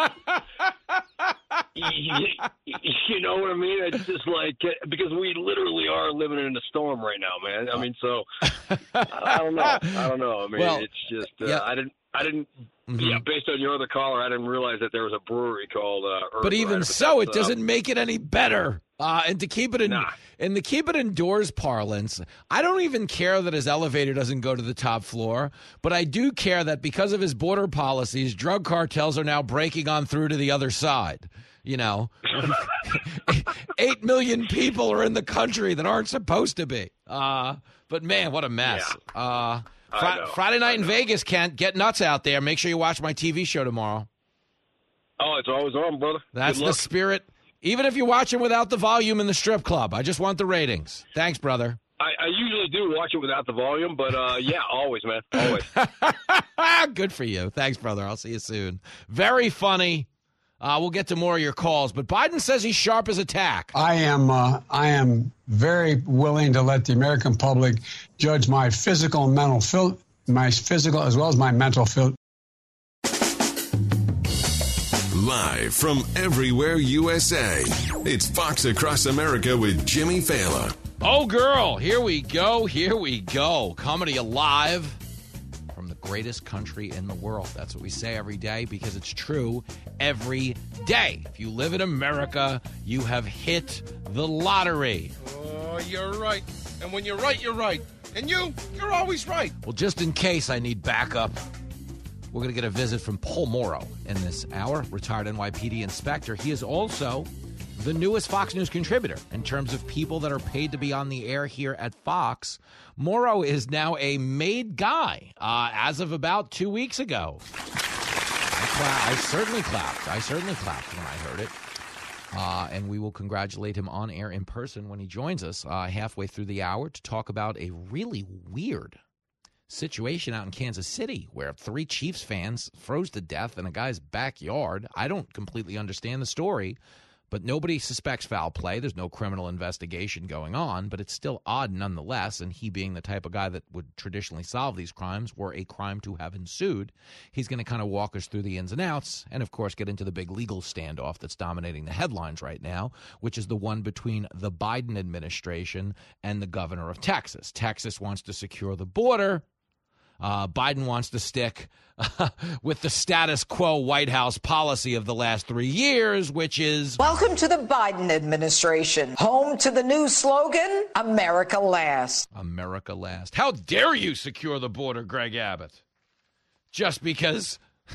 you, you know what I mean? It's just like, because we literally are living in a storm right now, man. I mean, so I don't know. I don't know. I mean, well, it's just uh, yeah. I didn't. I didn't. Mm-hmm. Yeah, based on your other caller, I didn't realize that there was a brewery called uh, Earth But even Rider, so, but it doesn't uh, make it any better. Uh, and to keep it in, nah. and to keep it indoors parlance, I don't even care that his elevator doesn't go to the top floor. But I do care that because of his border policies, drug cartels are now breaking on through to the other side. You know, eight million people are in the country that aren't supposed to be. Uh, but man, what a mess. Yeah. Uh, Fri- Friday night in Vegas, Kent. Get nuts out there. Make sure you watch my T V show tomorrow. Oh, it's always on, brother. That's the spirit. Even if you watch it without the volume in the strip club, I just want the ratings. Thanks, brother. I, I usually do watch it without the volume, but uh, yeah, always, man, always. Good for you. Thanks, brother. I'll see you soon. Very funny. Uh, we'll get to more of your calls, but Biden says he's sharp as a tack. I am. Uh, I am very willing to let the American public judge my physical and mental, fil- my physical as well as my mental. Fil- Live from everywhere U S A, it's Fox Across America with Jimmy Fallon. Oh, girl, here we go, here we go. Coming to you live from the greatest country in the world. That's what we say every day because it's true every day. If you live in America, you have hit the lottery. Oh, you're right. And when you're right, you're right. And you, you're always right. Well, just in case I need backup, we're going to get a visit from Paul Mauro in this hour, retired N Y P D inspector. He is also the newest Fox News contributor in terms of people that are paid to be on the air here at Fox. Mauro is now a made guy uh, as of about two weeks ago. I, cla- I certainly clapped. I certainly clapped when I heard it. Uh, and we will congratulate him on air in person when he joins us uh, halfway through the hour to talk about a really weird situation out in Kansas City where three Chiefs fans froze to death in a guy's backyard. I don't completely understand the story, but nobody suspects foul play. There's no criminal investigation going on, but it's still odd nonetheless, and he being the type of guy that would traditionally solve these crimes were a crime to have ensued. He's going to kind of walk us through the ins and outs and, of course, get into the big legal standoff that's dominating the headlines right now, which is the one between the Biden administration and the governor of Texas. Texas wants to secure the border. Uh, Biden wants to stick uh, with the status quo White House policy of the last three years, which is... Welcome to the Biden administration, home to the new slogan, America Last. America Last. How dare you secure the border, Greg Abbott? Just because...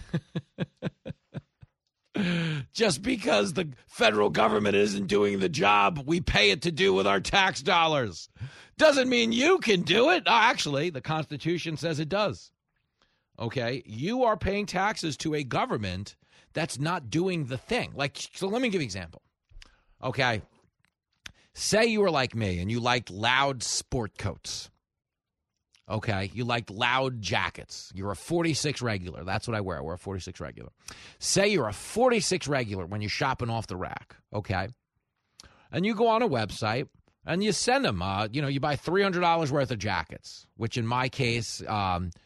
Just because the federal government isn't doing the job we pay it to do with our tax dollars doesn't mean you can do it. Actually, the Constitution says it does. Okay? You are paying taxes to a government that's not doing the thing. Like, so let me give you an example. Okay? Say you were like me and you liked loud sport coats. Okay, you liked loud jackets. You're a forty-six regular. That's what I wear. I wear a forty-six regular. Say you're a forty-six regular when you're shopping off the rack, okay? And you go on a website and you send them, uh, you know, you buy three hundred dollars worth of jackets, which in my case, um,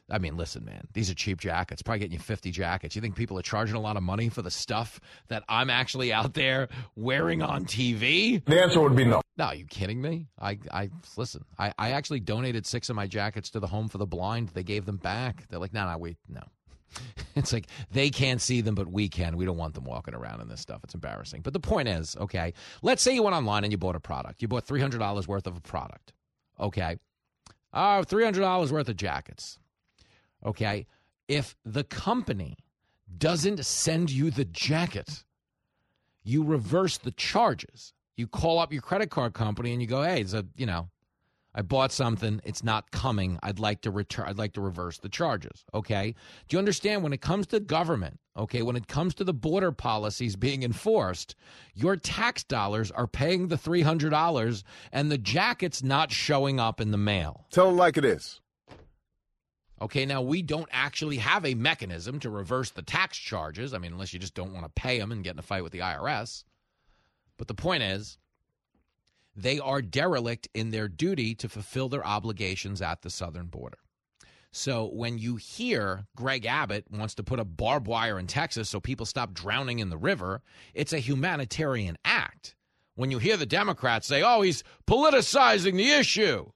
I mean, listen, man, these are cheap jackets. Probably getting you fifty jackets. You think people are charging a lot of money for the stuff that I'm actually out there wearing on T V? The answer would be no. No, are you kidding me? I, I listen, I, I actually donated six of my jackets to the Home for the Blind. They gave them back. They're like, no, no, wait, no. It's like they can't see them, but we can. We don't want them walking around in this stuff. It's embarrassing. But the point is, okay, let's say you went online and you bought a product. You bought three hundred dollars worth of a product. Okay. Oh, three hundred dollars worth of jackets. Okay. If the company doesn't send you the jacket, you reverse the charges. You call up your credit card company and you go, hey, it's a, you know, I bought something. It's not coming. I'd like to return. I'd like to reverse the charges. Okay. Do you understand when it comes to government? Okay. When it comes to the border policies being enforced, your tax dollars are paying the three hundred dollars and the jacket's not showing up in the mail. Tell them like it is. Okay. Now, we don't actually have a mechanism to reverse the tax charges. I mean, unless you just don't want to pay them and get in a fight with the I R S. But the point is, they are derelict in their duty to fulfill their obligations at the southern border. So when you hear Greg Abbott wants to put a barbed wire in Texas so people stop drowning in the river, it's a humanitarian act. When you hear the Democrats say, oh, he's politicizing the issue,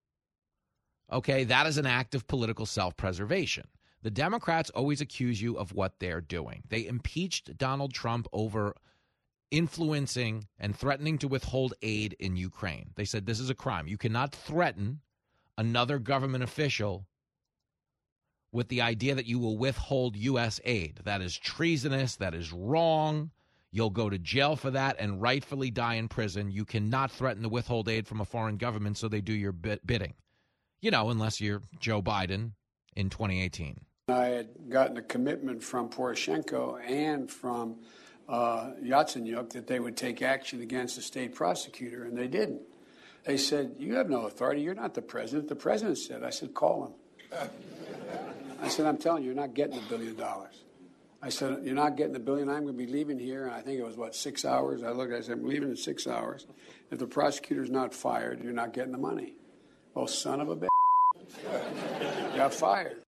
okay, that is an act of political self-preservation. The Democrats always accuse you of what they're doing. They impeached Donald Trump over influencing and threatening to withhold aid in Ukraine. They said this is a crime. You cannot threaten another government official with the idea that you will withhold U S aid. That is treasonous. That is wrong. You'll go to jail for that and rightfully die in prison. You cannot threaten to withhold aid from a foreign government so they do your bidding. You know, unless you're Joe Biden in twenty eighteen. I had gotten a commitment from Poroshenko and from Uh, Yatsenyuk that they would take action against the state prosecutor, and they didn't. They said, you have no authority. You're not the president. The president said. I said, call him. I said, I'm telling you, you're not getting a billion dollars. I said, you're not getting the billion. I'm going to be leaving here, and I think it was, what, six hours? I looked, I said, I'm leaving in six hours. If the prosecutor's not fired, you're not getting the money. Well, son of a bitch. Got fired.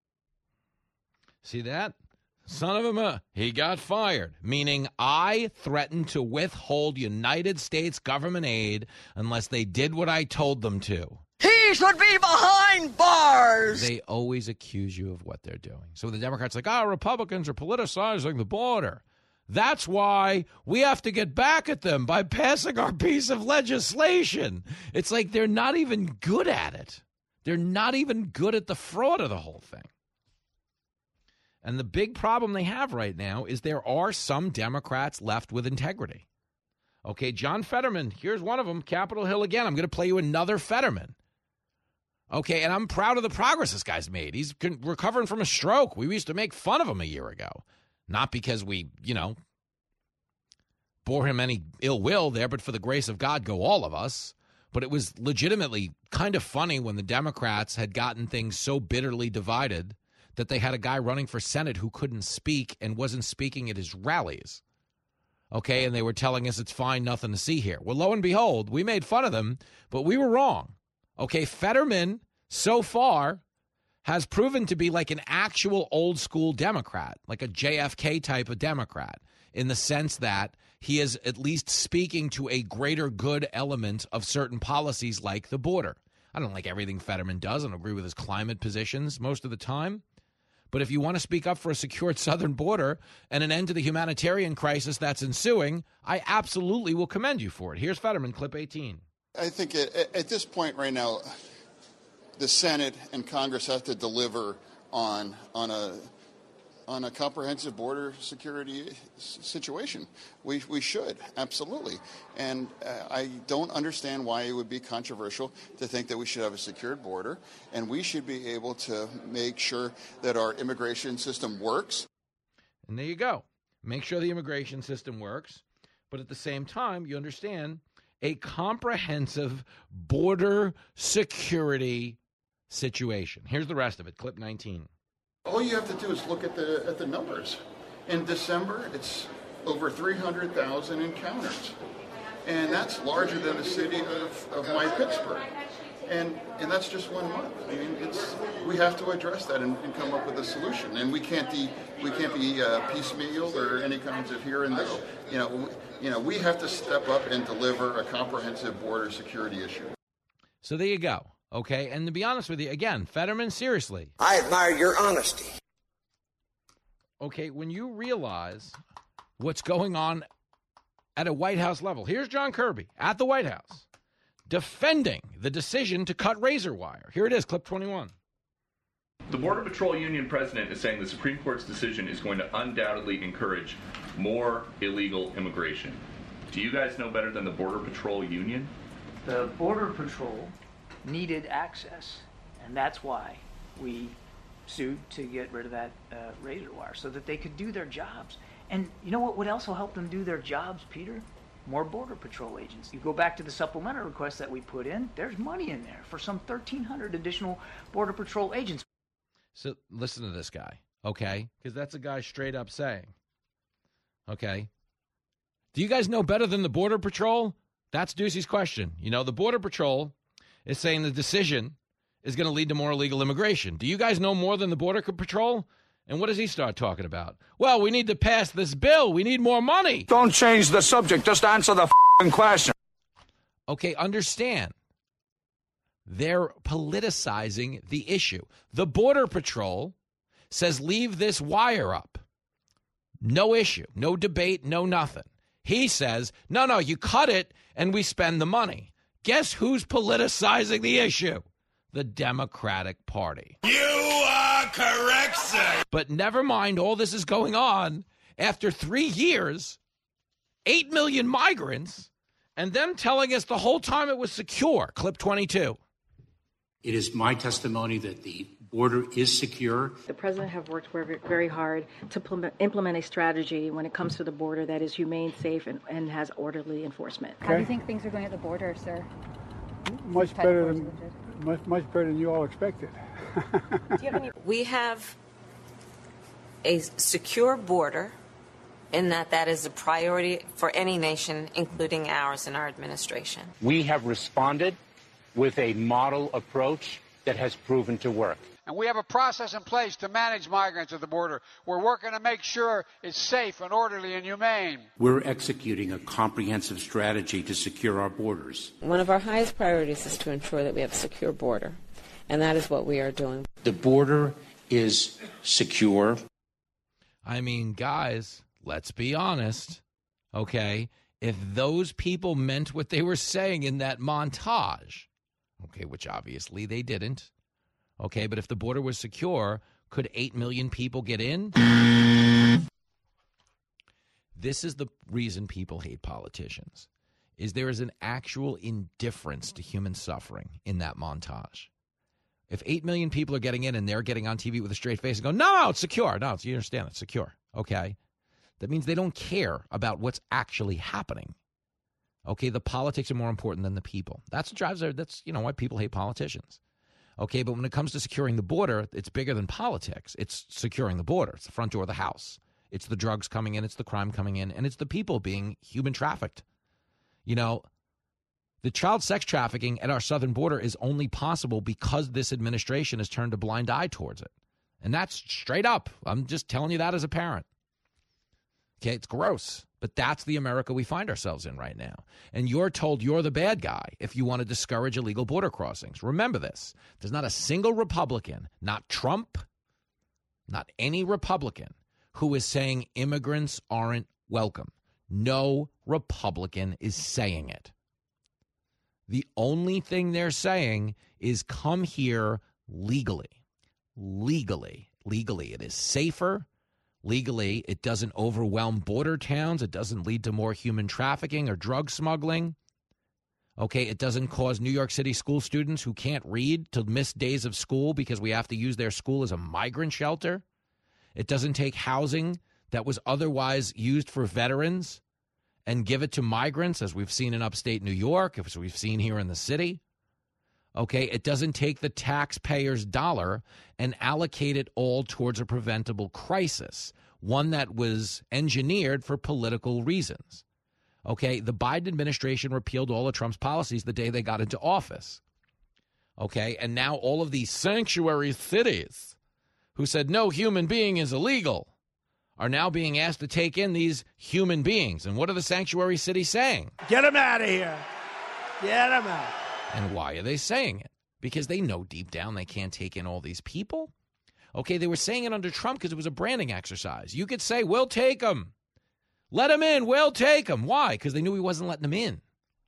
See that? Son of a ma, he got fired, meaning I threatened to withhold United States government aid unless they did what I told them to. He should be behind bars. They always accuse you of what they're doing. So the Democrats are like, oh, Republicans are politicizing the border. That's why we have to get back at them by passing our piece of legislation. It's like they're not even good at it. They're not even good at the fraud of the whole thing. And the big problem they have right now is there are some Democrats left with integrity. Okay, John Fetterman, here's one of them, Capitol Hill again. I'm going to play you another Fetterman. Okay, and I'm proud of the progress this guy's made. He's recovering from a stroke. We used to make fun of him a year ago. Not because we, you know, bore him any ill will there, but for the grace of God go all of us. But it was legitimately kind of funny when the Democrats had gotten things so bitterly divided that they had a guy running for Senate who couldn't speak and wasn't speaking at his rallies. Okay, and they were telling us it's fine, nothing to see here. Well, lo and behold, we made fun of them, but we were wrong. Okay, Fetterman, so far, has proven to be like an actual old-school Democrat, like a J F K type of Democrat, in the sense that he is at least speaking to a greater good element of certain policies like the border. I don't like everything Fetterman does. I don't agree with his climate positions most of the time. But if you want to speak up for a secured southern border and an end to the humanitarian crisis that's ensuing, I absolutely will commend you for it. Here's Fetterman, clip eighteen. I think at, at this point right now, the Senate and Congress have to deliver on on a on a comprehensive border security situation. We we should, absolutely. And uh, I don't understand why it would be controversial to think that we should have a secured border, and we should be able to make sure that our immigration system works. And there you go. Make sure the immigration system works, but at the same time, you understand a comprehensive border security situation. Here's the rest of it, clip nineteen. All you have to do is look at the at the numbers. In December, it's over three hundred thousand encounters, and that's larger than the city of, of my Pittsburgh. And and that's just one month. I mean, it's we have to address that and, and come up with a solution. And we can't be we can't be uh, piecemeal or any kinds of here and there. You know, we, you know, we have to step up and deliver a comprehensive border security issue. So there you go. Okay, and to be honest with you, again, Fetterman, seriously, I admire your honesty. Okay, when you realize what's going on at a White House level, here's John Kirby at the White House defending the decision to cut razor wire. Here it is, clip twenty-one. The Border Patrol Union president is saying the Supreme Court's decision is going to undoubtedly encourage more illegal immigration. Do you guys know better than the Border Patrol Union? The Border Patrol needed access, and that's why we sued to get rid of that uh, razor wire, so that they could do their jobs. And you know what would also help them do their jobs, Peter? More Border Patrol agents. You go back to the supplemental request that we put in, there's money in there for some thirteen hundred additional Border Patrol agents. So listen to this guy, okay? Because that's a guy straight up saying, okay, do you guys know better than the Border Patrol? That's Ducey's question. You know, the Border Patrol is saying the decision is going to lead to more illegal immigration. Do you guys know more than the Border Patrol? And what does he start talking about? Well, we need to pass this bill. We need more money. Don't change the subject. Just answer the f***ing question. Okay, understand. They're politicizing the issue. The Border Patrol says leave this wire up. No issue, no debate, no nothing. He says, no, no, you cut it and we spend the money. Guess who's politicizing the issue? The Democratic Party. You are correct, sir. But never mind, all this is going on after three years, eight million migrants, and them telling us the whole time it was secure. Clip twenty-two. It is my testimony that the border is secure. The president have worked very, very hard to implement a strategy when it comes to the border that is humane, safe, and, and has orderly enforcement. Okay. How do you think things are going at the border, sir? Much better than much, much better than you all expected. Do you have any- we have a secure border in that that is a priority for any nation, including ours and our administration. We have responded with a model approach that has proven to work. And we have a process in place to manage migrants at the border. We're working to make sure it's safe and orderly and humane. We're executing a comprehensive strategy to secure our borders. One of our highest priorities is to ensure that we have a secure border, and that is what we are doing. The border is secure. I mean, guys, let's be honest, okay? If those people meant what they were saying in that montage, okay, which obviously they didn't, okay, but if the border was secure, could eight million people get in? This is the reason people hate politicians, is there is an actual indifference to human suffering in that montage. If eight million people are getting in and they're getting on T V with a straight face and go, no, no, it's secure. No, it's, you understand, it's secure, okay? That means they don't care about what's actually happening. Okay, the politics are more important than the people. That's what drives their, that's, you know, why people hate politicians. Okay, but when it comes to securing the border, it's bigger than politics. It's securing the border. It's the front door of the house. It's the drugs coming in. It's the crime coming in. And it's the people being human trafficked. You know, the child sex trafficking at our southern border is only possible because this administration has turned a blind eye towards it. And that's straight up. I'm just telling you that as a parent. Okay, it's gross. But that's the America we find ourselves in right now. And you're told you're the bad guy if you want to discourage illegal border crossings. Remember this. There's not a single Republican, not Trump, not any Republican, who is saying immigrants aren't welcome. No Republican is saying it. The only thing they're saying is come here legally. Legally. Legally. It is safer. Legally, it doesn't overwhelm border towns. It doesn't lead to more human trafficking or drug smuggling. Okay, it doesn't cause New York City school students who can't read to miss days of school because we have to use their school as a migrant shelter. It doesn't take housing that was otherwise used for veterans and give it to migrants, as we've seen in upstate New York, as we've seen here in the city. Okay, it doesn't take the taxpayer's dollar and allocate it all towards a preventable crisis, one that was engineered for political reasons. Okay, the Biden administration repealed all of Trump's policies the day they got into office. Okay, and now all of these sanctuary cities who said no human being is illegal are now being asked to take in these human beings. And what are the sanctuary cities saying? Get them out of here. Get them out. And why are they saying it? Because they know deep down they can't take in all these people. Okay, they were saying it under Trump because it was a branding exercise. You could say, we'll take them. Let them in. We'll take them. Why? Because they knew he wasn't letting them in.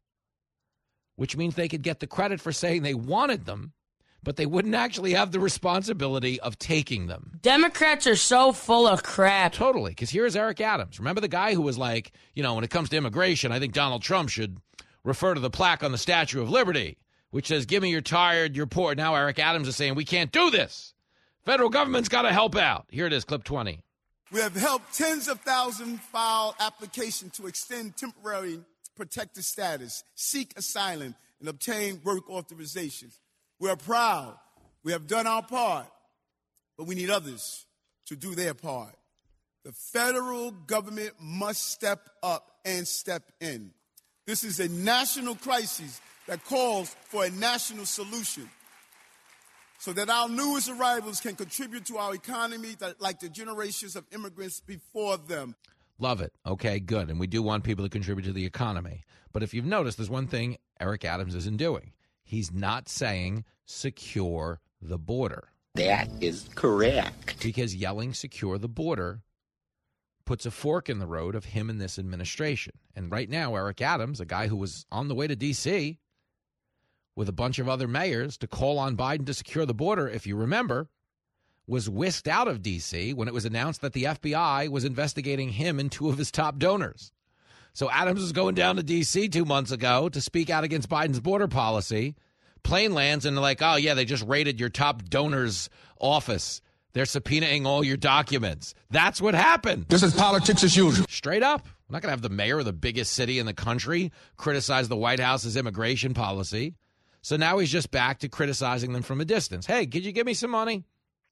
Which means they could get the credit for saying they wanted them, but they wouldn't actually have the responsibility of taking them. Democrats are so full of crap. Totally, because here's Eric Adams. Remember the guy who was like, you know, when it comes to immigration, I think Donald Trump should refer to the plaque on the Statue of Liberty, which says, give me your tired, your poor. Now Eric Adams is saying, we can't do this. Federal government's got to help out. Here it is, clip twenty. We have helped tens of thousands file applications to extend temporary protected status, seek asylum, and obtain work authorizations. We are proud. We have done our part, but we need others to do their part. The federal government must step up and step in. This is a national crisis that calls for a national solution so that our newest arrivals can contribute to our economy that, like the generations of immigrants before them. Love it. Okay, good. And we do want people to contribute to the economy. But if you've noticed, there's one thing Eric Adams isn't doing. He's not saying secure the border. That is correct. Because yelling secure the border puts a fork in the road of him and this administration. And right now, Eric Adams, a guy who was on the way to D C with a bunch of other mayors to call on Biden to secure the border, if you remember, was whisked out of D C when it was announced that the F B I was investigating him and two of his top donors. So Adams was going down to D C two months ago to speak out against Biden's border policy. Plane lands and they're like, oh, yeah, they just raided your top donor's office. They're subpoenaing all your documents. That's what happened. This is politics as usual. Straight up. We're not going to have the mayor of the biggest city in the country criticize the White House's immigration policy. So now he's just back to criticizing them from a distance. Hey, could you give me some money?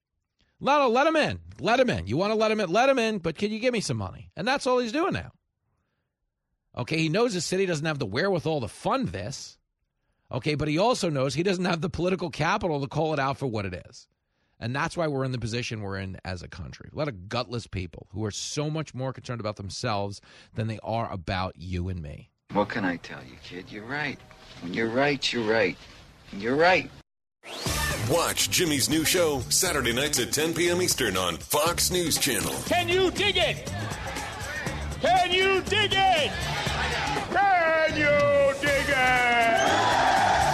No, let him in. Let him in. You want to let him in? Let him in, but can you give me some money? And that's all he's doing now. Okay, he knows his city doesn't have the wherewithal to fund this. Okay, but he also knows he doesn't have the political capital to call it out for what it is. And that's why we're in the position we're in as a country. A lot of gutless people who are so much more concerned about themselves than they are about you and me. What can I tell you, kid? You're right. When you're right, you're right. You're right. Watch Jimmy's new show Saturday nights at ten p.m. Eastern on Fox News Channel. Can you dig it? Can you dig it? Can you dig it?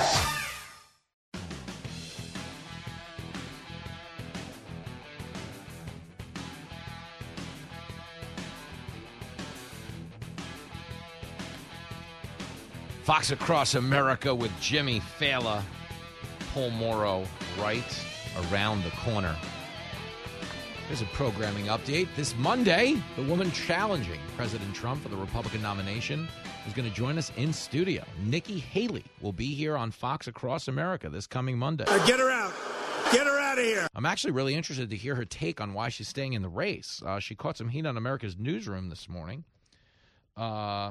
Fox Across America with Jimmy Fallon. Paul Morrow right around the corner. There's a programming update. This Monday, the woman challenging President Trump for the Republican nomination is going to join us in studio. Nikki Haley will be here on Fox Across America this coming Monday. Uh, get her out. Get her out of here. I'm actually really interested to hear her take on why she's staying in the race. Uh, she caught some heat on America's Newsroom this morning. Uh,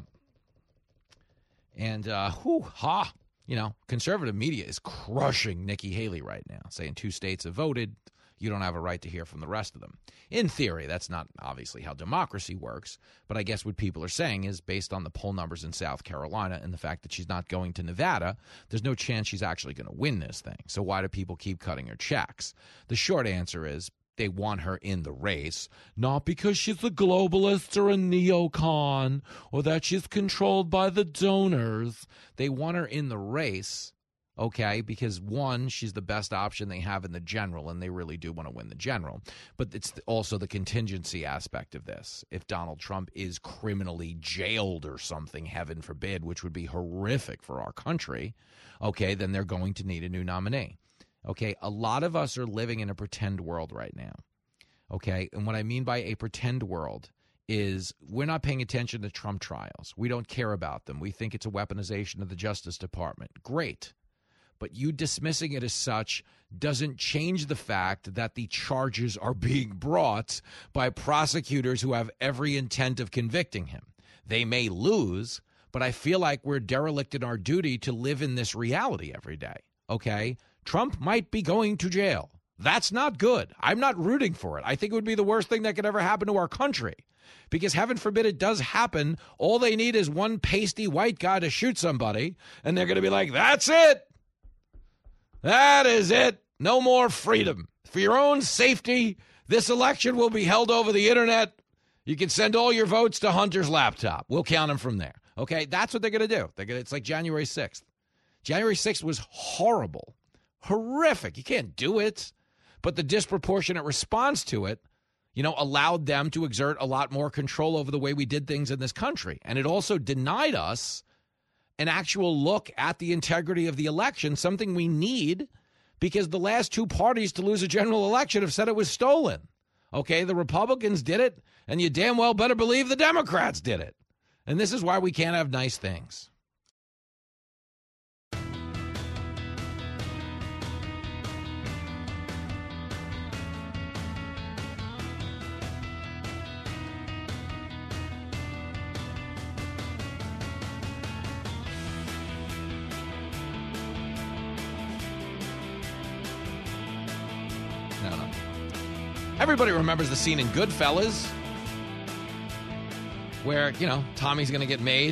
and, uh, whoo, ha. You know, conservative media is crushing Nikki Haley right now, saying two states have voted. You don't have a right to hear from the rest of them. In theory, that's not obviously how democracy works. But I guess what people are saying is based on the poll numbers in South Carolina and the fact that she's not going to Nevada, there's no chance she's actually going to win this thing. So why do people keep cutting her checks? The short answer is they want her in the race, not because she's a globalist or a neocon or that she's controlled by the donors. They want her in the race, okay, because, one, she's the best option they have in the general, and they really do want to win the general. But it's also the contingency aspect of this. If Donald Trump is criminally jailed or something, heaven forbid, which would be horrific for our country, okay, then they're going to need a new nominee. Okay, a lot of us are living in a pretend world right now, okay? And what I mean by a pretend world is we're not paying attention to Trump trials. We don't care about them. We think it's a weaponization of the Justice Department. Great. But you dismissing it as such doesn't change the fact that the charges are being brought by prosecutors who have every intent of convicting him. They may lose, but I feel like we're derelict in our duty to live in this reality every day, okay? Trump might be going to jail. That's not good. I'm not rooting for it. I think it would be the worst thing that could ever happen to our country. Because heaven forbid it does happen, all they need is one pasty white guy to shoot somebody, and they're going to be like, that's it. That is it. No more freedom. For your own safety, this election will be held over the internet. You can send all your votes to Hunter's laptop. We'll count them from there. Okay, that's what they're going to do. They're gonna, it's like January sixth. January sixth was horrible, horrific. You can't do it. But the disproportionate response to it, you know, allowed them to exert a lot more control over the way we did things in this country. And it also denied us an actual look at the integrity of the election, something we need because the last two parties to lose a general election have said it was stolen. Okay, the Republicans did it, and you damn well better believe the Democrats did it. And this is why we can't have nice things. No, no. Everybody remembers the scene in Goodfellas where, you know, Tommy's going to get made.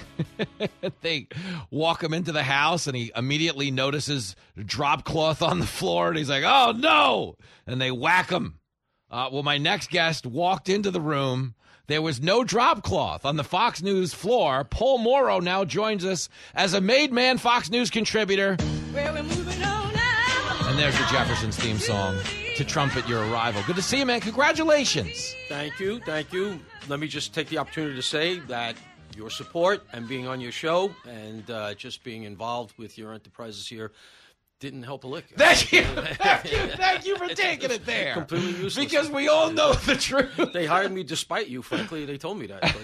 They walk him into the house and he immediately notices drop cloth on the floor and he's like, oh, no. And they whack him. Uh, well, my next guest walked into the room. There was no drop cloth on the Fox News floor. Paul Morrow now joins us as a Made Man Fox News contributor. Well, we're moving on now. And there's the Jeffersons theme song to trumpet your arrival. Good to see you, man. Congratulations. Thank you. Thank you. Let me just take the opportunity to say that your support and being on your show and uh, just being involved with your enterprises here didn't help a lick. Thank you. Thank you. Thank you for taking it there. Completely useless. Because we all know the truth. They hired me despite you, frankly. They told me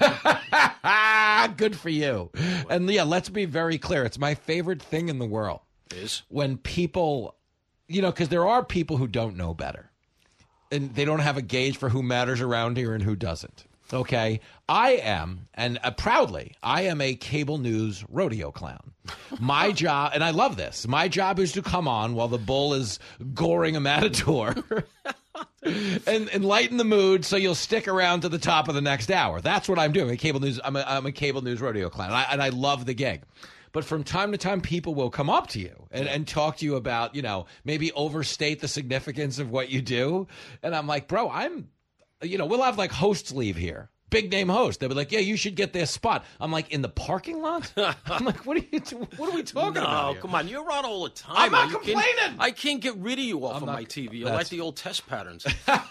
that. Good for you. And, yeah, let's be very clear. It's my favorite thing in the world. Is? When people, you know, because there are people who don't know better. And they don't have a gauge for who matters around here and who doesn't. Okay, I am, and uh, proudly, I am a cable news rodeo clown. My job, and I love this, my job is to come on while the bull is goring a matador and, and lighten the mood so you'll stick around to the top of the next hour. That's what I'm doing. A cable news, I'm a, I'm a cable news rodeo clown, and I, and I love the gig. But from time to time, people will come up to you and, and talk to you about, you know, maybe overstate the significance of what you do. And I'm like, bro, I'm... You know, we'll have like hosts leave here. Big name host. They'll be like, yeah, you should get their spot. I'm like, in the parking lot? I'm like, what are you? What are we talking no, about? No, come on. You're on all the time. I'm not you complaining. Can't, I can't get rid of you off I'm of not, my T V. I that's... like the old test patterns.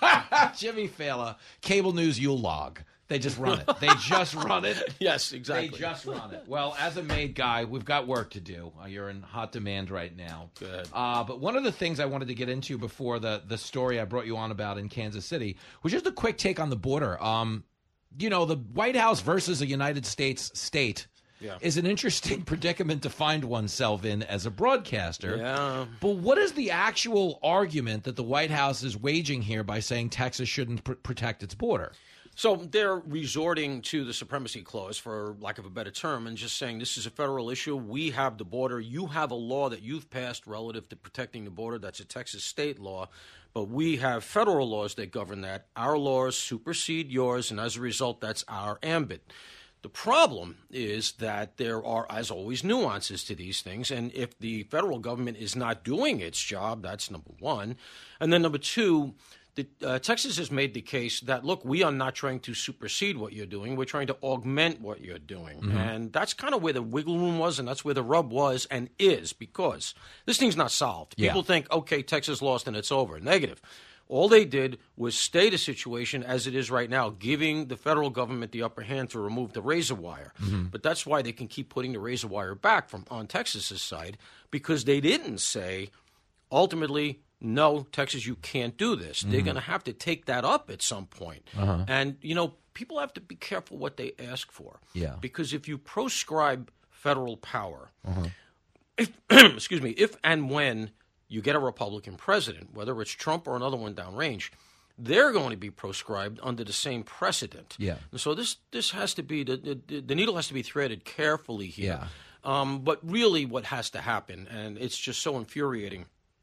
Jimmy Fallon, cable news, you'll log. They just run it. They just run it. Yes, exactly. They just run it. Well, as a made guy, we've got work to do. Uh, you're in hot demand right now. Good. Uh, but one of the things I wanted to get into before the, the story I brought you on about in Kansas City was just a quick take on the border. Um, you know, the White House versus a United States state yeah. is an interesting predicament to find oneself in as a broadcaster. Yeah. But what is the actual argument that the White House is waging here by saying Texas shouldn't pr- protect its border? So they're resorting to the supremacy clause, for lack of a better term, and just saying this is a federal issue. We have the border. You have a law that you've passed relative to protecting the border. That's a Texas state law. But we have federal laws that govern that. Our laws supersede yours, and as a result, that's our ambit. The problem is that there are, as always, nuances to these things. And if the federal government is not doing its job, that's number one. And then number two, The, uh, Texas has made the case that, look, we are not trying to supersede what you're doing. We're trying to augment what you're doing. Mm-hmm. And that's kind of where the wiggle room was, and that's where the rub was and is, because this thing's not solved. Yeah. People think, okay, Texas lost and it's over. Negative. All they did was stay the situation as it is right now, giving the federal government the upper hand to remove the razor wire. Mm-hmm. But that's why they can keep putting the razor wire back from on Texas's side, because they didn't say, ultimately, no, Texas, you can't do this. Mm-hmm. They're going to have to take that up at some point. Uh-huh. And, you know, people have to be careful what they ask for. Yeah. Because if you proscribe federal power, uh-huh. if, excuse me, if and when you get a Republican president, whether it's Trump or another one downrange, they're going to be proscribed under the same precedent. Yeah. And so this this has to be, the, the, the needle has to be threaded carefully here. Yeah. Um, but really what has to happen, and it's just so infuriating,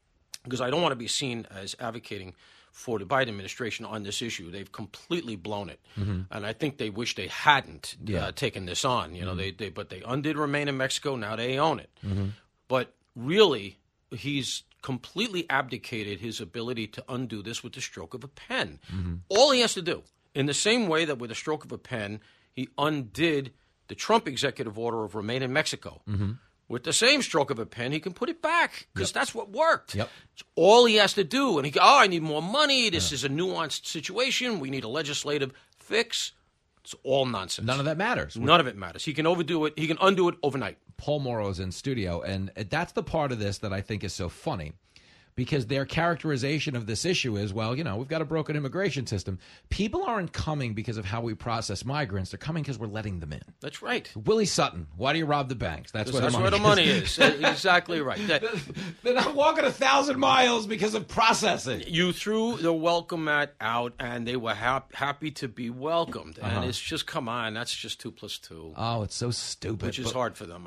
because I don't want to be seen as advocating for the Biden administration on this issue. They've completely blown it, Mhm. and I think they wish they hadn't Yeah. uh, taken this on. You know, Mhm. they, they but they undid Remain in Mexico. Now they own it. Mhm. But really, he's completely abdicated his ability to undo this with the stroke of a pen. Mhm. All he has to do, in the same way that with a stroke of a pen, he undid the Trump executive order of Remain in Mexico. Mhm. With the same stroke of a pen, he can put it back because Yep. that's what worked. Yep. It's all he has to do. And he go, oh, I need more money. This is a nuanced situation. We need a legislative fix. It's all nonsense. None of that matters. None of it matters. He can overdo it. He can undo it overnight. Paul Morrow's in studio, and that's the part of this that I think is so funny, because their characterization of this issue is, well, you know, we've got a broken immigration system. People aren't coming because of how we process migrants. They're coming because we're letting them in. That's right. Willie Sutton, why do you rob the banks? That's, That's, where, the where the money is. Exactly right. That, They're not walking a thousand miles because of processing. you threw the welcome mat out, and they were hap- happy to be welcomed. And Uh-huh. it's just, come on, that's just two plus two. Oh, it's so stupid. Which is But- hard for them,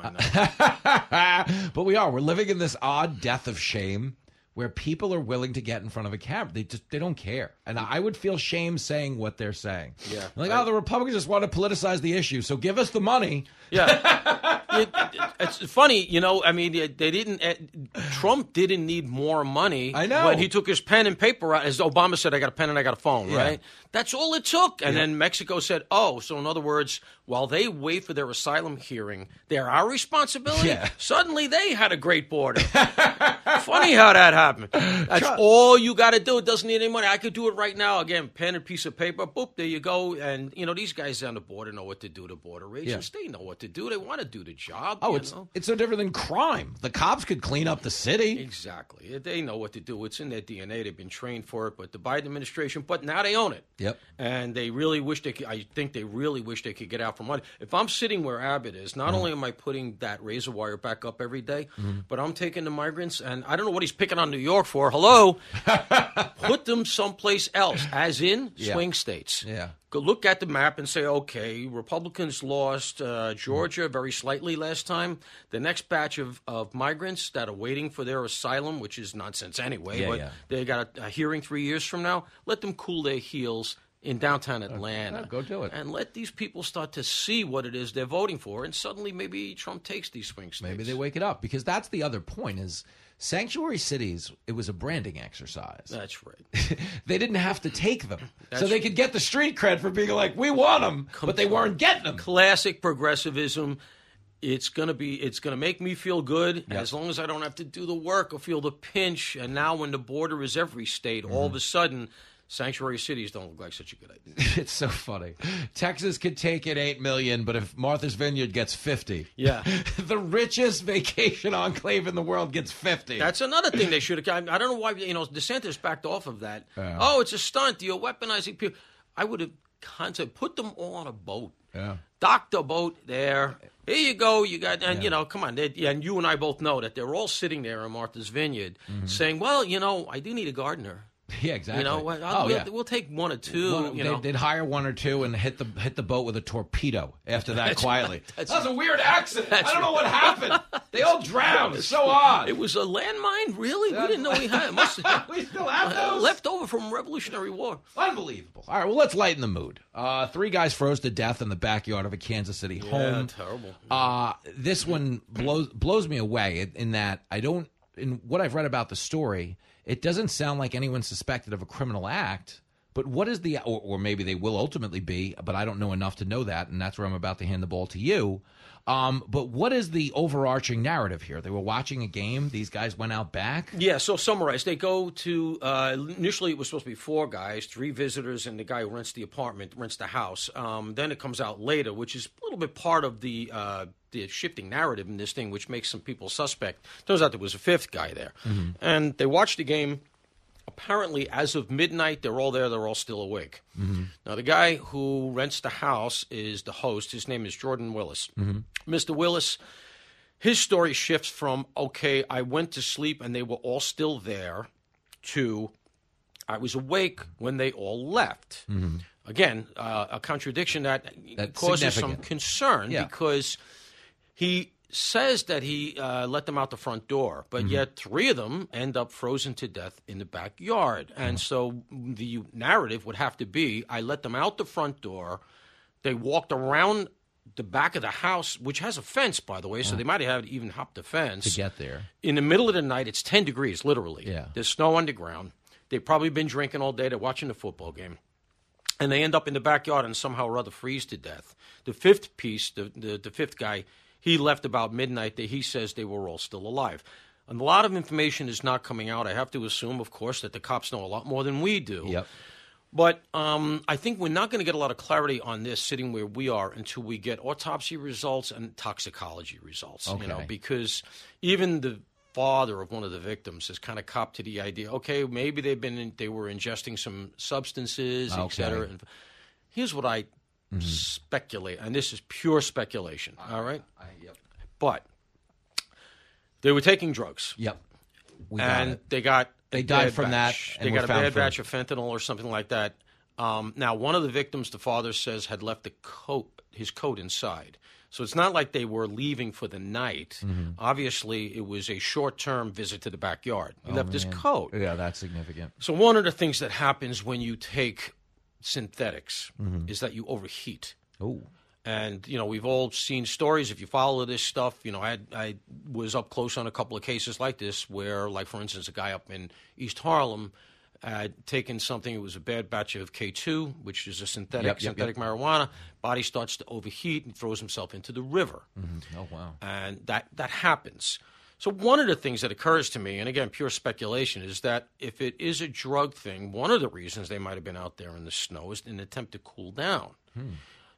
I know. But we are. We're living in this odd death of shame where people are willing to get in front of a camera. They just they don't care. And I would feel shame saying what they're saying. Yeah. Like, oh, the Republicans just want to politicize the issue, so give us the money. Yeah. it, it, it's funny, you know, I mean, they didn't, uh, Trump didn't need more money. I know. When he took his pen and paper out, as Obama said, I got a pen and I got a phone, Yeah. right? That's all it took. And Yeah. then Mexico said, oh, so in other words, while they wait for their asylum hearing, they're our responsibility. Yeah. Suddenly they had a great border. Funny how that happened. That's all you got to do. It doesn't need any money. I could do it right now. Again, pen and piece of paper. Boop, there you go. And, you know, these guys on the border know what to do to border agents. They know what to do. They want to do the job. Oh, you it's know? it's no different than crime. The cops could clean up the city. Exactly. They know what to do. It's in their D N A. They've been trained for it. But the Biden administration, but now they own it. Yep. And they really wish they could, I think they really wish they could get out from under. If I'm sitting where Abbott is, not Mhm. only am I putting that razor wire back up every day, Mhm. but I'm taking the migrants, and I don't know what he's picking on New York for. Hello? Put them someplace else, as in Yeah. swing states. Yeah. Go look at the map and say, okay, Republicans lost uh, Georgia very slightly last time. The next batch of, of migrants that are waiting for their asylum, which is nonsense anyway, Yeah, but yeah. they got a, a hearing three years from now, let them cool their heels in downtown Atlanta. yeah, go do it. And let these people start to see what it is they're voting for, and suddenly maybe Trump takes these swing states. Maybe they wake it up, because that's the other point is sanctuary cities, it was a branding exercise. That's right. They didn't have to take them. That's so they could get the street cred for being like, we want them, but they weren't getting them. Classic progressivism. It's gonna be. It's gonna make me feel good Yep. as long as I don't have to do the work or feel the pinch. And now, when the border is every state, all of Mm-hmm. a sudden, sanctuary cities don't look like such a good idea. It's so funny. Texas could take in eight million, but if Martha's Vineyard gets fifty, Yeah. the richest vacation enclave in the world gets fifty. That's another thing they should have. I don't know why, you know, DeSantis backed off of that. Yeah. Oh, it's a stunt. You're weaponizing people. I would have concept put them all on a boat. Yeah. Dock the boat there. Here you go. You got, and Yeah. you know, come on. They, and you and I both know that they're all sitting there in Martha's Vineyard Mhm. saying, well, you know, I do need a gardener. Yeah, exactly. You know, well, oh, we'll, yeah. we'll take one or two. One- you they'd, know. they'd hire one or two and hit the hit the boat with a torpedo after that That's quietly. right. That's that was a right. weird accident. That's I don't know right. what happened. They all drowned. It's so odd. It was a landmine, really? We didn't know we had it. Must we still have uh, those? left over from Revolutionary War. Unbelievable. All right, well, let's lighten the mood. Uh, three guys froze to death in the backyard of a Kansas City home. terrible. Uh, this one blows blows me away in, in that I don't, in what I've read about the story, it doesn't sound like anyone's suspected of a criminal act. But what is the, or, or maybe they will ultimately be, but I don't know enough to know that, and that's where I'm about to hand the ball to you. Um, but what is the overarching narrative here? They were watching a game. These guys went out back. Yeah, so summarize. They go to, uh, initially it was supposed to be four guys, three visitors, and the guy who rents the apartment, rents the house. Um, then it comes out later, which is a little bit part of the uh, the shifting narrative in this thing, which makes some people suspect. Turns out there was a fifth guy there. Mm-hmm. And they watched the game. Apparently, as of midnight, they're all there. They're all still awake. Mm-hmm. Now, the guy who rents the house is the host. His name is Jordan Willis. Mm-hmm. Mister Willis, his story shifts from, okay, I went to sleep and they were all still there, to I was awake when they all left. Mm-hmm. Again, uh, a contradiction that That's causes some significant. concern Yeah. because he says that he uh, let them out the front door, but Mm-hmm. yet three of them end up frozen to death in the backyard. And so the narrative would have to be, I let them out the front door. They walked around the back of the house, which has a fence, by the way, so Oh. they might have even hopped the fence. To get there. In the middle of the night, it's ten degrees, literally. Yeah. There's snow underground. They've probably been drinking all day. They're watching the football game. And they end up in the backyard and somehow or other freeze to death. The fifth piece, the, the, the fifth guy, he left about midnight. He says they were all still alive. And a lot of information is not coming out. I have to assume, of course, that the cops know a lot more than we do. Yep. But um, I think we're not going to get a lot of clarity on this sitting where we are until we get autopsy results and toxicology results. You know, Okay. because even the father of one of the victims has kind of copped to the idea, okay, maybe they've been in, they were ingesting some substances, et Okay. cetera. And here's what I Mm-hmm. speculate, and this is pure speculation, all right? I, yep. But they were taking drugs. Yep. We got and it. they got They a died bad from batch. that and They were got a found bad batch frozen. of fentanyl or something like that. Um, now, one of the victims, the father says, had left the coat, his coat inside. So it's not like they were leaving for the night. Mhm. Obviously, it was a short-term visit to the backyard. He Oh, left his man. coat. Yeah, that's significant. So one of the things that happens when you take synthetics Mhm. is that you overheat. Oh. And, you know, we've all seen stories. If you follow this stuff, you know, I, I was up close on a couple of cases like this where, like, for instance, a guy up in East Harlem had taken something. It was a bad batch of K two, which is a synthetic, Yep, yep, synthetic yep. marijuana. Body starts to overheat and throws himself into the river. Mm-hmm. Oh, wow. And that, that happens. So one of the things that occurs to me, and again, pure speculation, is that if it is a drug thing, one of the reasons they might have been out there in the snow is in an attempt to cool down. Hmm.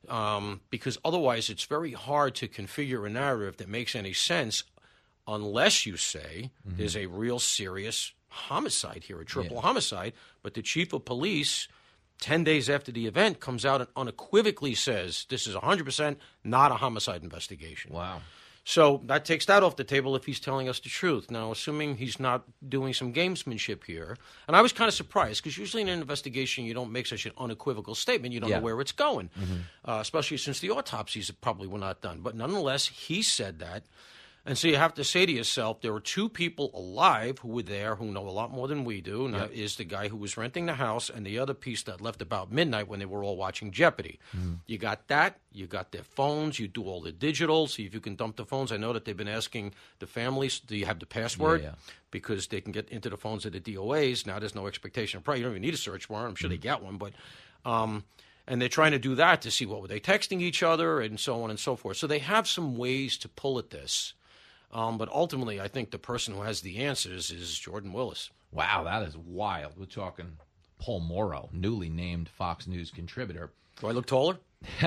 Um, because otherwise it's very hard to configure a narrative that makes any sense unless you say Mm-hmm. there's a real serious homicide here, a triple Yeah. homicide. But the chief of police, ten days after the event, comes out and unequivocally says this is one hundred percent not a homicide investigation. Wow. So that takes that off the table if he's telling us the truth. Now, assuming he's not doing some gamesmanship here, and I was kind of surprised because usually in an investigation you don't make such an unequivocal statement. You don't Yeah. know where it's going, Mhm. uh, especially since the autopsies probably were not done. But nonetheless, he said that. And so you have to say to yourself, there were two people alive who were there who know a lot more than we do. And that is the guy who was renting the house and the other piece that left about midnight when they were all watching Jeopardy. Mhm. You got that. You got their phones. You do all the digital. See if you can dump the phones. I know that they've been asking the families, do you have the password? Yeah, yeah. Because they can get into the phones of the D O As. Now there's no expectation of privacy. You don't even need a search warrant. I'm sure they get one. But um, and they're trying to do that to see what were they texting each other and so on and so forth. So they have some ways to pull at this. Um, but ultimately, I think the person who has the answers is Jordan Willis. Wow, that is wild. We're talking Paul Morrow, newly named Fox News contributor. Do I look taller?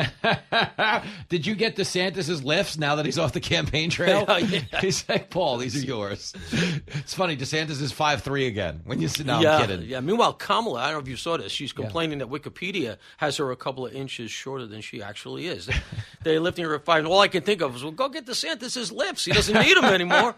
Did you get DeSantis' lifts now that he's off the campaign trail? Yeah, yeah. He's like, Paul, these are yours. It's funny, DeSantis is five three again. When you sit no, yeah, I'm kidding. Yeah. Meanwhile, Kamala, I don't know if you saw this. She's complaining that Wikipedia has her a couple of inches shorter than she actually is. They, they're lifting her at five. And all I can think of is, well, go get DeSantis' lips. He doesn't need them anymore.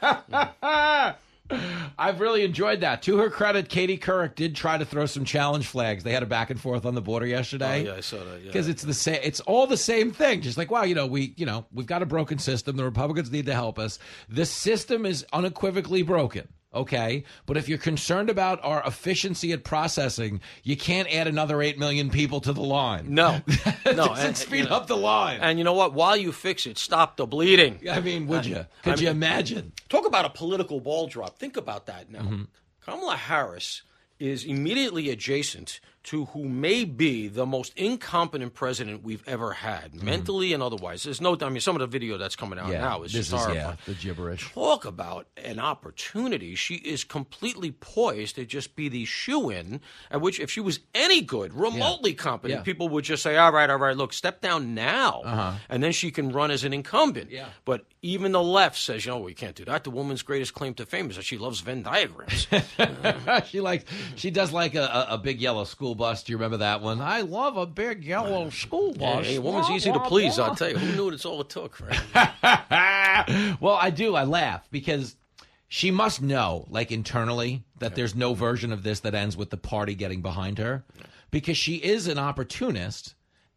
I've really enjoyed that. To her credit, Katie Couric did try to throw some challenge flags. They had a back and forth on the border yesterday. Oh, yeah, I saw that. Yeah. Because it's the same. It's all the same thing. Just like, wow, you know, we, you know, we've got a broken system. The Republicans need to help us. The system is unequivocally broken. Okay, but if you're concerned about our efficiency at processing, you can't add another eight million people to the line. No, no, Doesn't and- speed you know, up the line. And you know what? While you fix it, stop the bleeding. I mean, would you? Could I you mean, imagine? Talk about a political ball drop. Think about that now. Mm-hmm. Kamala Harris is immediately adjacent to who may be the most incompetent president we've ever had, mentally and otherwise. There's no, I mean, some of the video that's coming out Yeah, now is this just is horrifying. yeah, the gibberish. Talk about an opportunity. She is completely poised to just be the shoe-in, at which if she was any good, remotely competent, Yeah. people would just say, all right, all right, look, step down now, Uh-huh. and then she can run as an incumbent. Yeah. But even the left says, you know, we can't do that. The woman's greatest claim to fame is that she loves Venn diagrams. she likes. She does like a, a, a big yellow school bus. Do you remember that one? I love a big yellow school bus. Hey, a woman's Wah, easy to wah, please, wah. I'll tell you. Who knew it's all it took, right? Well, I do. I laugh because she must know, like internally, that there's no version of this that ends with the party getting behind her, because she is an opportunist.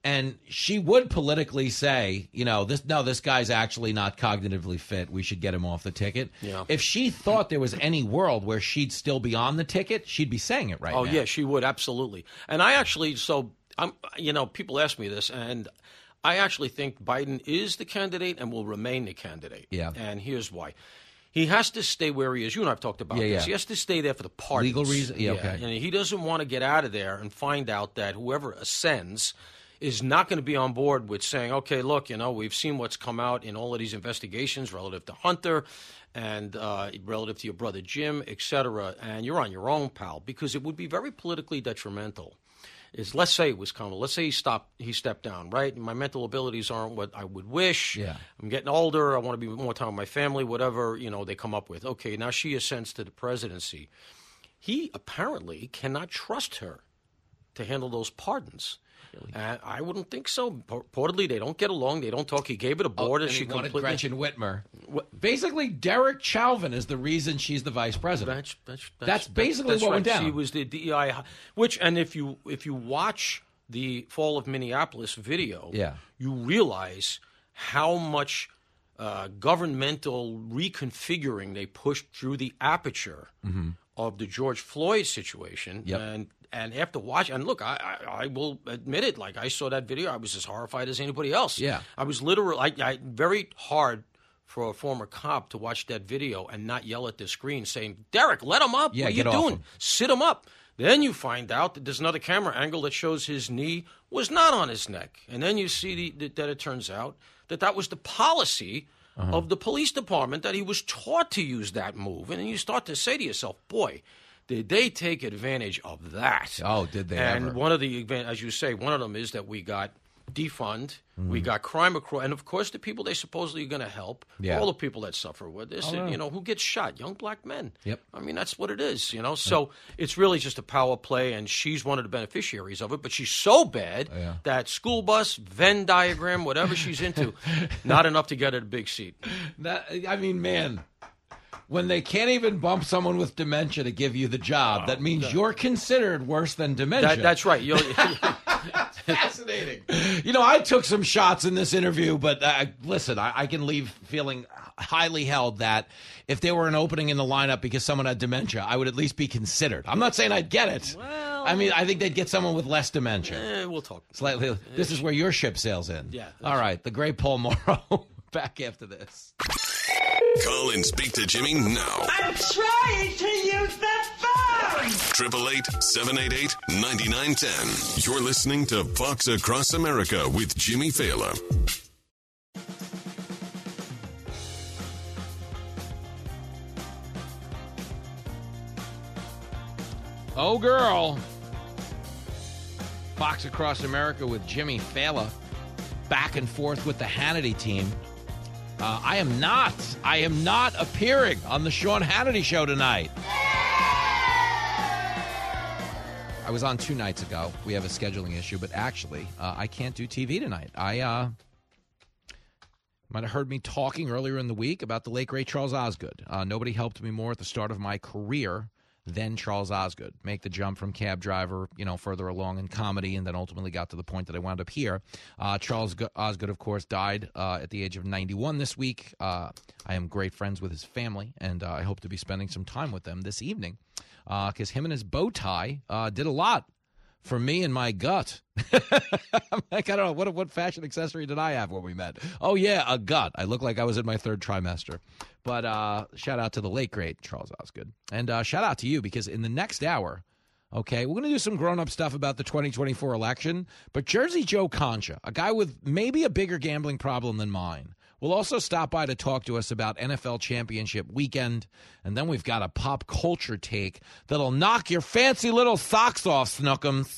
And she would politically say, you know, this no, this guy's actually not cognitively fit. We should get him off the ticket. Yeah. If she thought there was any world where she'd still be on the ticket, she'd be saying it right oh, now. Oh, yeah, she would, absolutely. And I actually, so, I'm, you know, people ask me this, and I actually think Biden is the candidate and will remain the candidate. Yeah. And here's why. He has to stay where he is. You and I have talked about Yeah, this. yeah. He has to stay there for the pardons. Legal reason? Yeah, okay. And he doesn't want to get out of there and find out that whoever ascends is not going to be on board with saying, okay, look, you know, we've seen what's come out in all of these investigations relative to Hunter and uh, relative to your brother Jim, et cetera, and you're on your own, pal, because it would be very politically detrimental. Is let's say it was Kamala. Let's say he stopped, he stepped down, right? My mental abilities aren't what I would wish. Yeah. I'm getting older. I want to be more time with my family, whatever, you know, they come up with. Okay, now she ascends to the presidency. He apparently cannot trust her to handle those pardons. Uh, I wouldn't think so. Reportedly, they don't get along. They don't talk. He gave it a board, Oh, and and she he wanted completely. Gretchen Whitmer. Basically, Derek Chauvin is the reason she's the vice president. That's, that's, that's, That's basically that's what right. went down. She was the D E I, which, and if you if you watch the Fall of Minneapolis video, Yeah. you realize how much uh, governmental reconfiguring they pushed through the aperture Mm-hmm. of the George Floyd situation. Yep. And and after watching, and look, I, I I will admit it, like I saw that video, I was as horrified as anybody else. Yeah. I was literally, I, I very hard for a former cop to watch that video and not yell at the screen saying, Derek, let him up. Yeah, what are get you off doing? him. Sit him up. Then you find out that there's another camera angle that shows his knee was not on his neck. And then you see the, that it turns out that that was the policy Uh-huh. of the police department, that he was taught to use that move. And then you start to say to yourself, boy, did they take advantage of that? Oh, did they And ever? one of the, as you say, one of them is that we got defund, Mm-hmm. we got crime across, and of course the people they supposedly are going to help, Yeah. all the people that suffer with this, Oh, and, yeah. you know, who gets shot? Young black men. Yep. I mean, that's what it is, you know. So it's really just a power play, and she's one of the beneficiaries of it, but she's so bad Yeah. that school bus, Venn diagram, whatever she's into, not enough to get her a big seat. That, I mean, man, when they can't even bump someone with dementia to give you the job, that means you're considered worse than dementia. That, that's right. You're, Fascinating. You know, I took some shots in this interview, but uh, listen, I, I can leave feeling highly held that if there were an opening in the lineup because someone had dementia, I would at least be considered. I'm not saying I'd get it. Well, I mean, I think they'd get someone with less dementia. eh, we'll talk. Slightly. This is where your ship sails in. Yeah. All right. The great Paul Morrow. Back after this. Call and speak to Jimmy now. I'm trying to use the phone. Triple eight seven eight eight ninety nine ten. You're listening to Fox Across America with Jimmy Fallon. Oh, girl. Fox Across America with Jimmy Fallon. Back and forth with the Hannity team. Uh, I am not. I am not appearing on the Sean Hannity show tonight. I was on two nights ago. We have a scheduling issue, but actually, uh, I can't do T V tonight. I uh, might have heard me talking earlier in the week about the late, great Charles Osgood. Uh, nobody helped me more at the start of my career than Charles Osgood. Make the jump from cab driver, you know, further along in comedy, and then ultimately got to the point that I wound up here. Uh, Charles Osgood, of course, died uh, at the age of ninety-one this week. Uh, I am great friends with his family, and uh, I hope to be spending some time with them this evening because uh, him and his bow tie uh, did a lot for me and my gut. I'm like, I don't know, what what fashion accessory did I have when we met? Oh, yeah, a gut. I look like I was in my third trimester. But uh, shout out to the late, great Charles Osgood. And uh, shout out to you, because in the next hour, okay, we're going to do some grown-up stuff about the twenty twenty-four election. But Jersey Joe Concha, a guy with maybe a bigger gambling problem than mine, will also stop by to talk to us about N F L Championship weekend. And then we've got a pop culture take that'll knock your fancy little socks off, Snookums.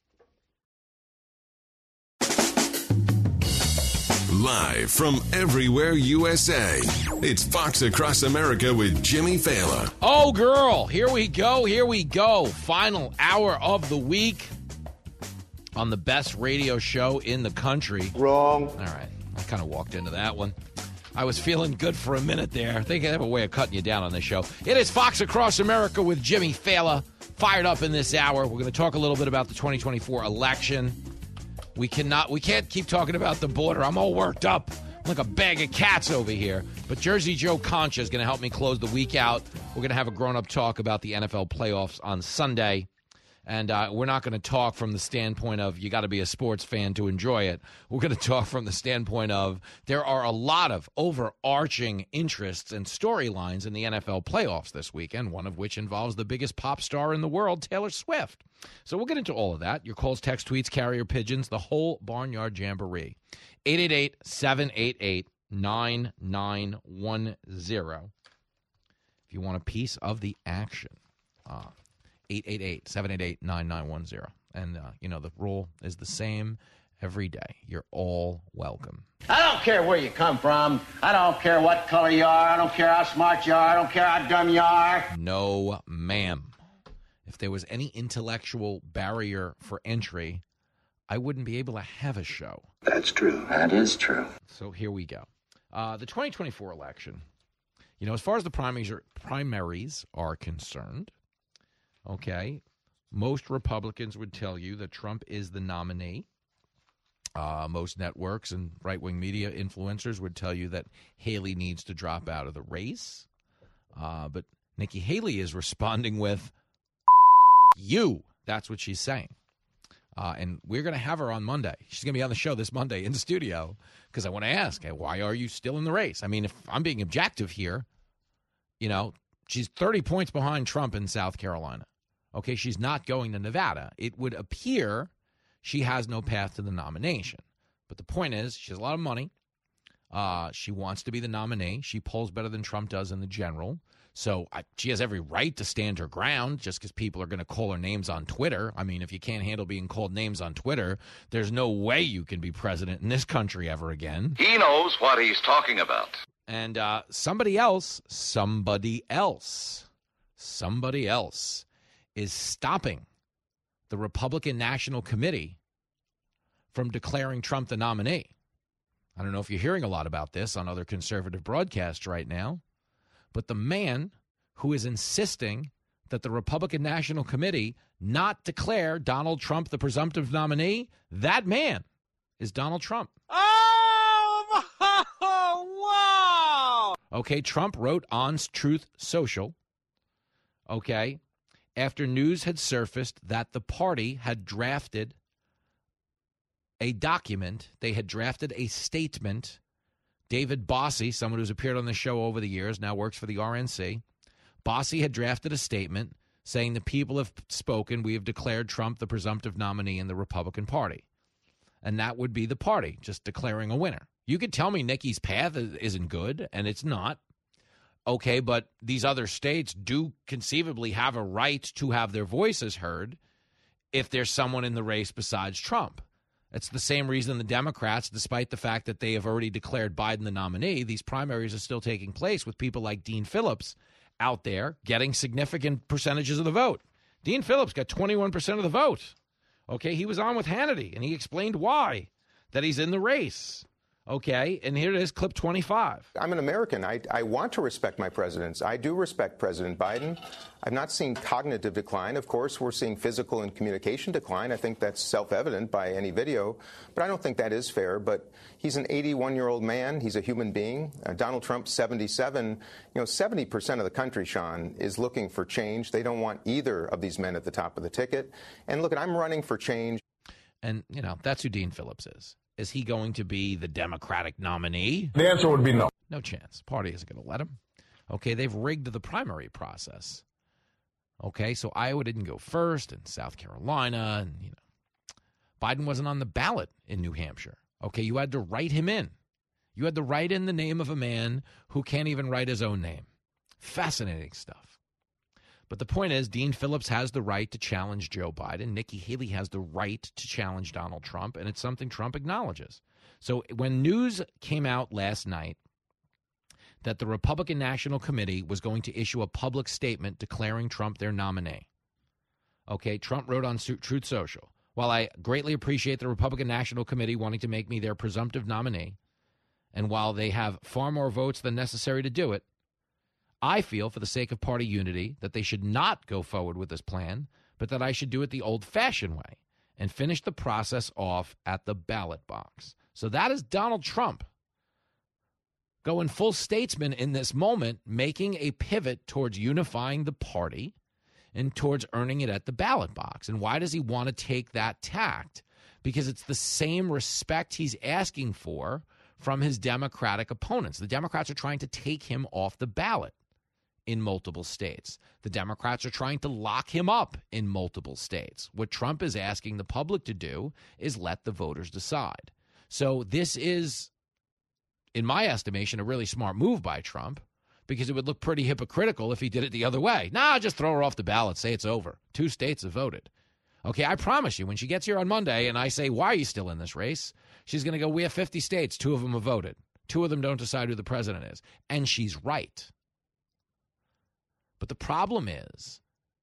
Live from everywhere U S A, it's Fox Across America with Jimmy Fallon. Oh, girl, here we go, here we go. Final hour of the week on the best radio show in the country. Wrong. All right, I kind of walked into that one. I was feeling good for a minute there. They have a way of cutting you down on this show. It is Fox Across America with Jimmy Fallon. Fired up in this hour. We're going to talk a little bit about the twenty twenty-four election. We cannot. We can't keep talking about the border. I'm all worked up. I'm like a bag of cats over here. But Jersey Joe Concha is going to help me close the week out. We're going to have a grown-up talk about the N F L playoffs on Sunday. And uh, we're not going to talk from the standpoint of you got to be a sports fan to enjoy it. We're going to talk from the standpoint of there are a lot of overarching interests and storylines in the N F L playoffs this weekend, one of which involves the biggest pop star in the world, Taylor Swift. So we'll get into all of that. Your calls, text, tweets, carrier pigeons, the whole Barnyard Jamboree. eight eight eight, seven eight eight, nine nine one zero. If you want a piece of the action. Uh, eight eight eight, seven eight eight, nine nine one zero. And, uh, you know, the rule is the same every day. You're all welcome. I don't care where you come from. I don't care what color you are. I don't care how smart you are. I don't care how dumb you are. No, ma'am. If there was any intellectual barrier for entry, I wouldn't be able to have a show. That's true. That is true. So here we go. Uh, the twenty twenty-four election, you know, as far as the primaries are, primaries are concerned, okay, most Republicans would tell you that Trump is the nominee. Uh, most networks and right-wing media influencers would tell you that Haley needs to drop out of the race. Uh, but Nikki Haley is responding with, you. That's what she's saying. Uh, and we're going to have her on Monday. She's going to be on the show this Monday in the studio because I want to ask, hey, why are you still in the race? I mean, if I'm being objective here, you know, she's thirty points behind Trump in South Carolina. Okay, she's not going to Nevada. It would appear she has no path to the nomination. But the point is, she has a lot of money. Uh, she wants to be the nominee. She polls better than Trump does in the general. So I, she has every right to stand her ground just because people are going to call her names on Twitter. I mean, if you can't handle being called names on Twitter, there's no way you can be president in this country ever again. He knows what he's talking about. And uh, somebody else, somebody else, somebody else is stopping the Republican National Committee from declaring Trump the nominee. I don't know if you're hearing a lot about this on other conservative broadcasts right now, but the man who is insisting that the Republican National Committee not declare Donald Trump the presumptive nominee, that man is Donald Trump. Oh, wow! Okay, Trump wrote on Truth Social, okay, after news had surfaced that the party had drafted a document, they had drafted a statement. David Bossie, someone who's appeared on the show over the years, now works for the R N C. Bossie had drafted a statement saying the people have spoken. We have declared Trump the presumptive nominee in the Republican Party. And that would be the party, just declaring a winner. You could tell me Nikki's path isn't good, and it's not. Okay, but these other states do conceivably have a right to have their voices heard if there's someone in the race besides Trump. It's the same reason the Democrats, despite the fact that they have already declared Biden the nominee, these primaries are still taking place with people like Dean Phillips out there getting significant percentages of the vote. Dean Phillips got twenty-one percent of the vote. Okay, he was on with Hannity, and he explained why, that he's in the race. Okay, and here it is, clip twenty-five. I'm an American. I, I want to respect my presidents. I do respect President Biden. I've not seen cognitive decline. Of course, we're seeing physical and communication decline. I think that's self-evident by any video, but I don't think that is fair. But he's an eighty-one-year-old man. He's a human being. Uh, Donald Trump, seventy-seven. You know, seventy percent of the country, Sean, is looking for change. They don't want either of these men at the top of the ticket. And look, I'm running for change. And, you know, that's who Dean Phillips is. Is he going to be the Democratic nominee? The answer would be no. No chance. Party isn't going to let him. Okay, they've rigged the primary process. Okay, so Iowa didn't go first, and South Carolina, and, you know, Biden wasn't on the ballot in New Hampshire. Okay, you had to write him in. You had to write in the name of a man who can't even write his own name. Fascinating stuff. But the point is, Dean Phillips has the right to challenge Joe Biden. Nikki Haley has the right to challenge Donald Trump, and it's something Trump acknowledges. So when news came out last night that the Republican National Committee was going to issue a public statement declaring Trump their nominee, okay, Trump wrote on Truth Social, while I greatly appreciate the Republican National Committee wanting to make me their presumptive nominee, and while they have far more votes than necessary to do it, I feel, for the sake of party unity, that they should not go forward with this plan, but that I should do it the old-fashioned way and finish the process off at the ballot box. So that is Donald Trump going full statesman in this moment, making a pivot towards unifying the party and towards earning it at the ballot box. And why does he want to take that tact? Because it's the same respect he's asking for from his Democratic opponents. The Democrats are trying to take him off the ballot in multiple states. The Democrats are trying to lock him up in multiple states. What Trump is asking the public to do is let the voters decide. So this is, in my estimation, a really smart move by Trump, because it would look pretty hypocritical if he did it the other way. Nah, just throw her off the ballot, say it's over. Two states have voted. Okay, I promise you, when she gets here on Monday and I say, why are you still in this race? She's going to go, we have fifty states. Two of them have voted. Two of them don't decide who the president is. And she's right. But the problem is,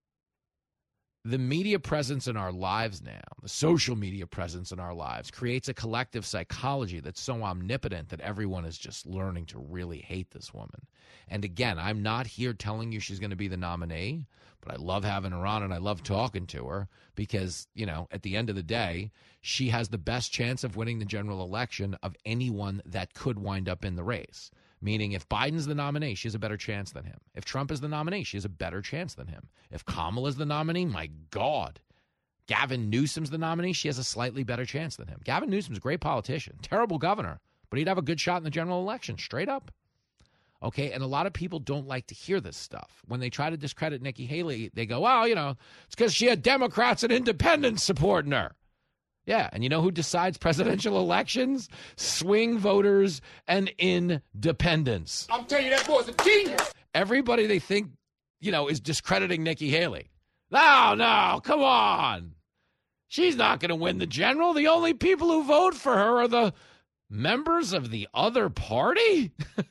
the media presence in our lives now, the social media presence in our lives, creates a collective psychology that's so omnipotent that everyone is just learning to really hate this woman. And again, I'm not here telling you she's going to be the nominee, but I love having her on and I love talking to her because, you know, at the end of the day, she has the best chance of winning the general election of anyone that could wind up in the race. Meaning if Biden's the nominee, she has a better chance than him. If Trump is the nominee, she has a better chance than him. If Kamala's the nominee, my God. Gavin Newsom's the nominee, she has a slightly better chance than him. Gavin Newsom's a great politician, terrible governor, but he'd have a good shot in the general election, straight up. Okay, and a lot of people don't like to hear this stuff. When they try to discredit Nikki Haley, they go, well, you know, it's because she had Democrats and independents supporting her. Yeah, and you know who decides presidential elections? Swing voters and independents. I'm telling you, that boy's a genius. Everybody they think, you know, is discrediting Nikki Haley. No, no, come on. She's not going to win the general. The only people who vote for her are the members of the other party.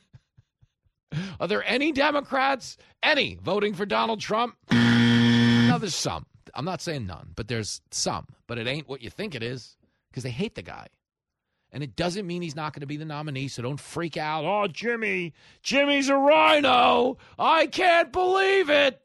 Are there any Democrats, any, voting for Donald Trump? No, there's some. I'm not saying none, but there's some. But it ain't what you think it is because they hate the guy. And it doesn't mean he's not going to be the nominee, so don't freak out. Oh, Jimmy, Jimmy's a rhino. I can't believe it.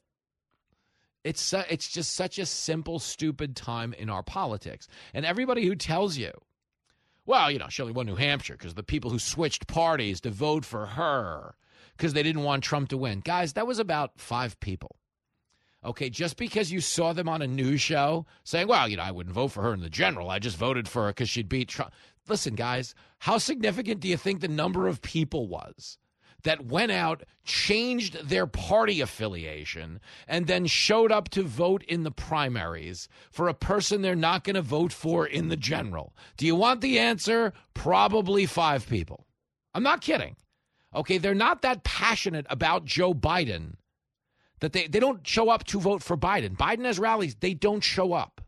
It's, uh, it's just such a simple, stupid time in our politics. And everybody who tells you, well, you know, she only won New Hampshire because the people who switched parties to vote for her because they didn't want Trump to win. Guys, that was about five people. Okay, just because you saw them on a news show saying, well, you know, I wouldn't vote for her in the general. I just voted for her because she'd beat Trump. Listen, guys, how significant do you think the number of people was that went out, changed their party affiliation, and then showed up to vote in the primaries for a person they're not going to vote for in the general? Do you want the answer? Probably five people. I'm not kidding. Okay, they're not that passionate about Joe Biden that they, they don't show up to vote for Biden. Biden has rallies. They don't show up.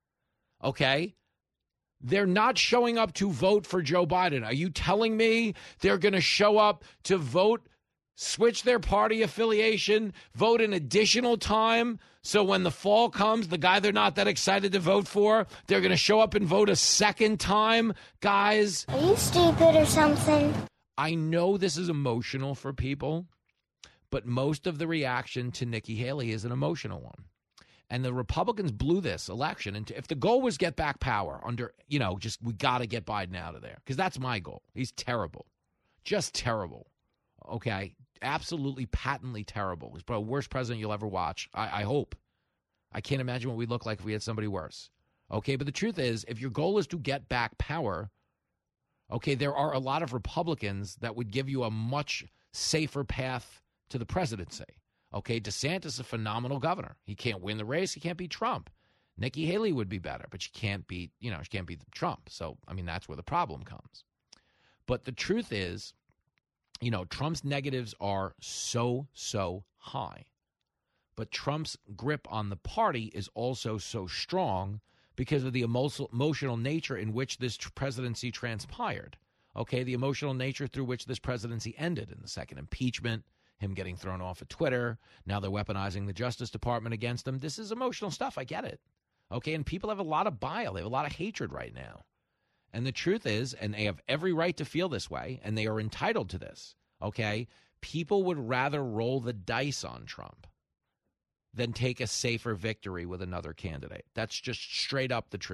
Okay? They're not showing up to vote for Joe Biden. Are you telling me they're going to show up to vote, switch their party affiliation, vote an additional time, so when the fall comes, the guy they're not that excited to vote for, they're going to show up and vote a second time? Guys. Are you stupid or something? I know this is emotional for people. But most of the reaction to Nikki Haley is an emotional one. And the Republicans blew this election. And if the goal was get back power under, you know, just we got to get Biden out of there. Because that's my goal. He's terrible. Just terrible. Okay? Absolutely patently terrible. He's probably the worst president you'll ever watch. I, I hope. I can't imagine what we'd look like if we had somebody worse. Okay? But the truth is, if your goal is to get back power, okay, there are a lot of Republicans that would give you a much safer path to the presidency. Okay, DeSantis is a phenomenal governor. He can't win the race. He can't beat Trump. Nikki Haley would be better, but she can't beat, you know, she can't beat Trump. So, I mean, that's where the problem comes. But the truth is, you know, Trump's negatives are so, so high. But Trump's grip on the party is also so strong because of the emo- emotional nature in which this tr- presidency transpired. Okay, the emotional nature through which this presidency ended in the second impeachment, him getting thrown off of Twitter. Now they're weaponizing the Justice Department against him. This is emotional stuff. I get it. Okay, and people have a lot of bile. They have a lot of hatred right now. And the truth is, and they have every right to feel this way, and they are entitled to this, okay, people would rather roll the dice on Trump than take a safer victory with another candidate. That's just straight up the truth.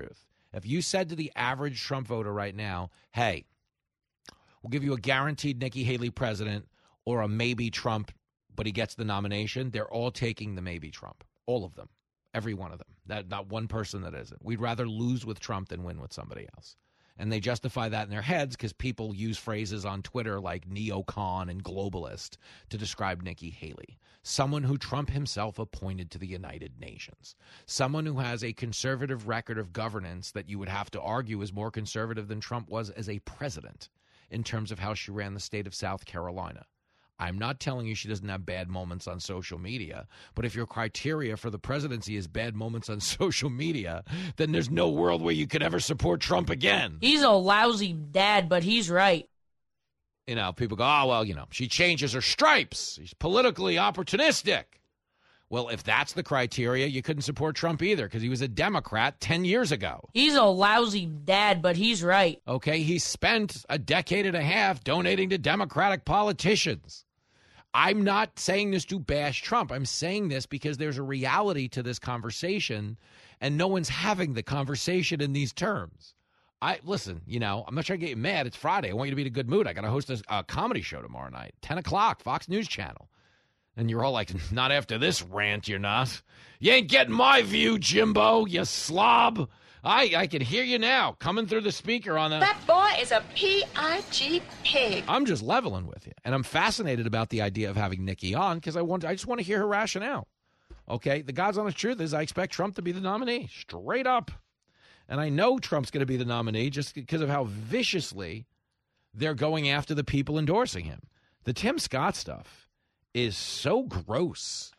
If you said to the average Trump voter right now, hey, we'll give you a guaranteed Nikki Haley president or a maybe Trump, but he gets the nomination, they're all taking the maybe Trump. All of them. Every one of them. That, not one person that isn't. We'd rather lose with Trump than win with somebody else. And they justify that in their heads because people use phrases on Twitter like neocon and globalist to describe Nikki Haley, someone who Trump himself appointed to the United Nations, someone who has a conservative record of governance that you would have to argue is more conservative than Trump was as a president in terms of how she ran the state of South Carolina. I'm not telling you she doesn't have bad moments on social media, but if your criteria for the presidency is bad moments on social media, then there's no world where you could ever support Trump again. He's a lousy dad, but he's right. You know, people go, oh, well, you know, she changes her stripes. She's politically opportunistic. Well, if that's the criteria, you couldn't support Trump either because he was a Democrat ten years ago. He's a lousy dad, but he's right. Okay, he spent a decade and a half donating to Democratic politicians. I'm not saying this to bash Trump. I'm saying this because there's a reality to this conversation, and no one's having the conversation in these terms. I listen, you know, I'm not trying to get you mad. It's Friday. I want you to be in a good mood. I got to host a, a comedy show tomorrow night, ten o'clock, Fox News Channel. And you're all like, not after this rant, you're not. You ain't getting my view, Jimbo, you slob. I, I can hear you now coming through the speaker on the... That boy is a P I G pig. I'm just leveling with you. And I'm fascinated about the idea of having Nikki on because I want I just want to hear her rationale. Okay? The God's honest truth is I expect Trump to be the nominee. Straight up. And I know Trump's going to be the nominee just because of how viciously they're going after the people endorsing him. The Tim Scott stuff is so gross.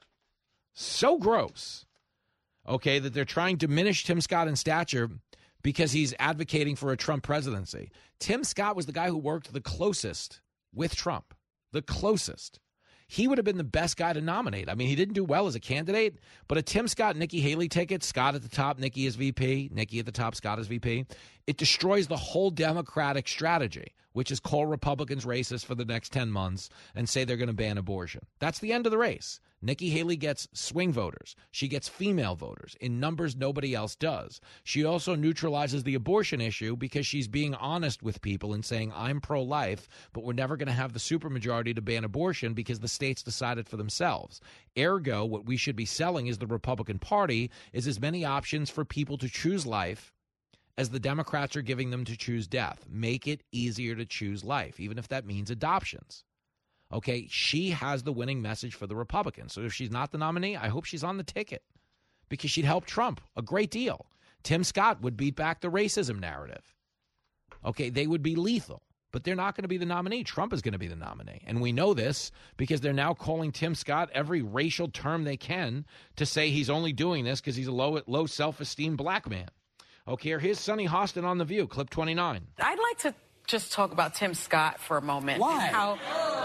So gross. Okay, that they're trying to diminish Tim Scott in stature because he's advocating for a Trump presidency. Tim Scott was the guy who worked the closest with Trump, the closest. He would have been the best guy to nominate. I mean, he didn't do well as a candidate, but a Tim Scott, Nikki Haley ticket, Scott at the top, Nikki as V P, Nikki at the top, Scott as V P, it destroys the whole Democratic strategy, which is call Republicans racist for the next ten months and say they're going to ban abortion. That's the end of the race. Nikki Haley gets swing voters. She gets female voters in numbers nobody else does. She also neutralizes the abortion issue because she's being honest with people and saying, I'm pro-life, but we're never going to have the supermajority to ban abortion because the states decided for themselves. Ergo, what we should be selling is the Republican Party is as many options for people to choose life as the Democrats are giving them to choose death. Make it easier to choose life, even if that means adoptions. Okay, she has the winning message for the Republicans. So if she's not the nominee, I hope she's on the ticket because she'd help Trump a great deal. Tim Scott would beat back the racism narrative. Okay, they would be lethal, but they're not going to be the nominee. Trump is going to be the nominee. And we know this because they're now calling Tim Scott every racial term they can to say he's only doing this because he's a low, low self-esteem black man. Okay, here's Sonny Hostin on The View, clip twenty-nine. I'd like to just talk about Tim Scott for a moment. Why? And how,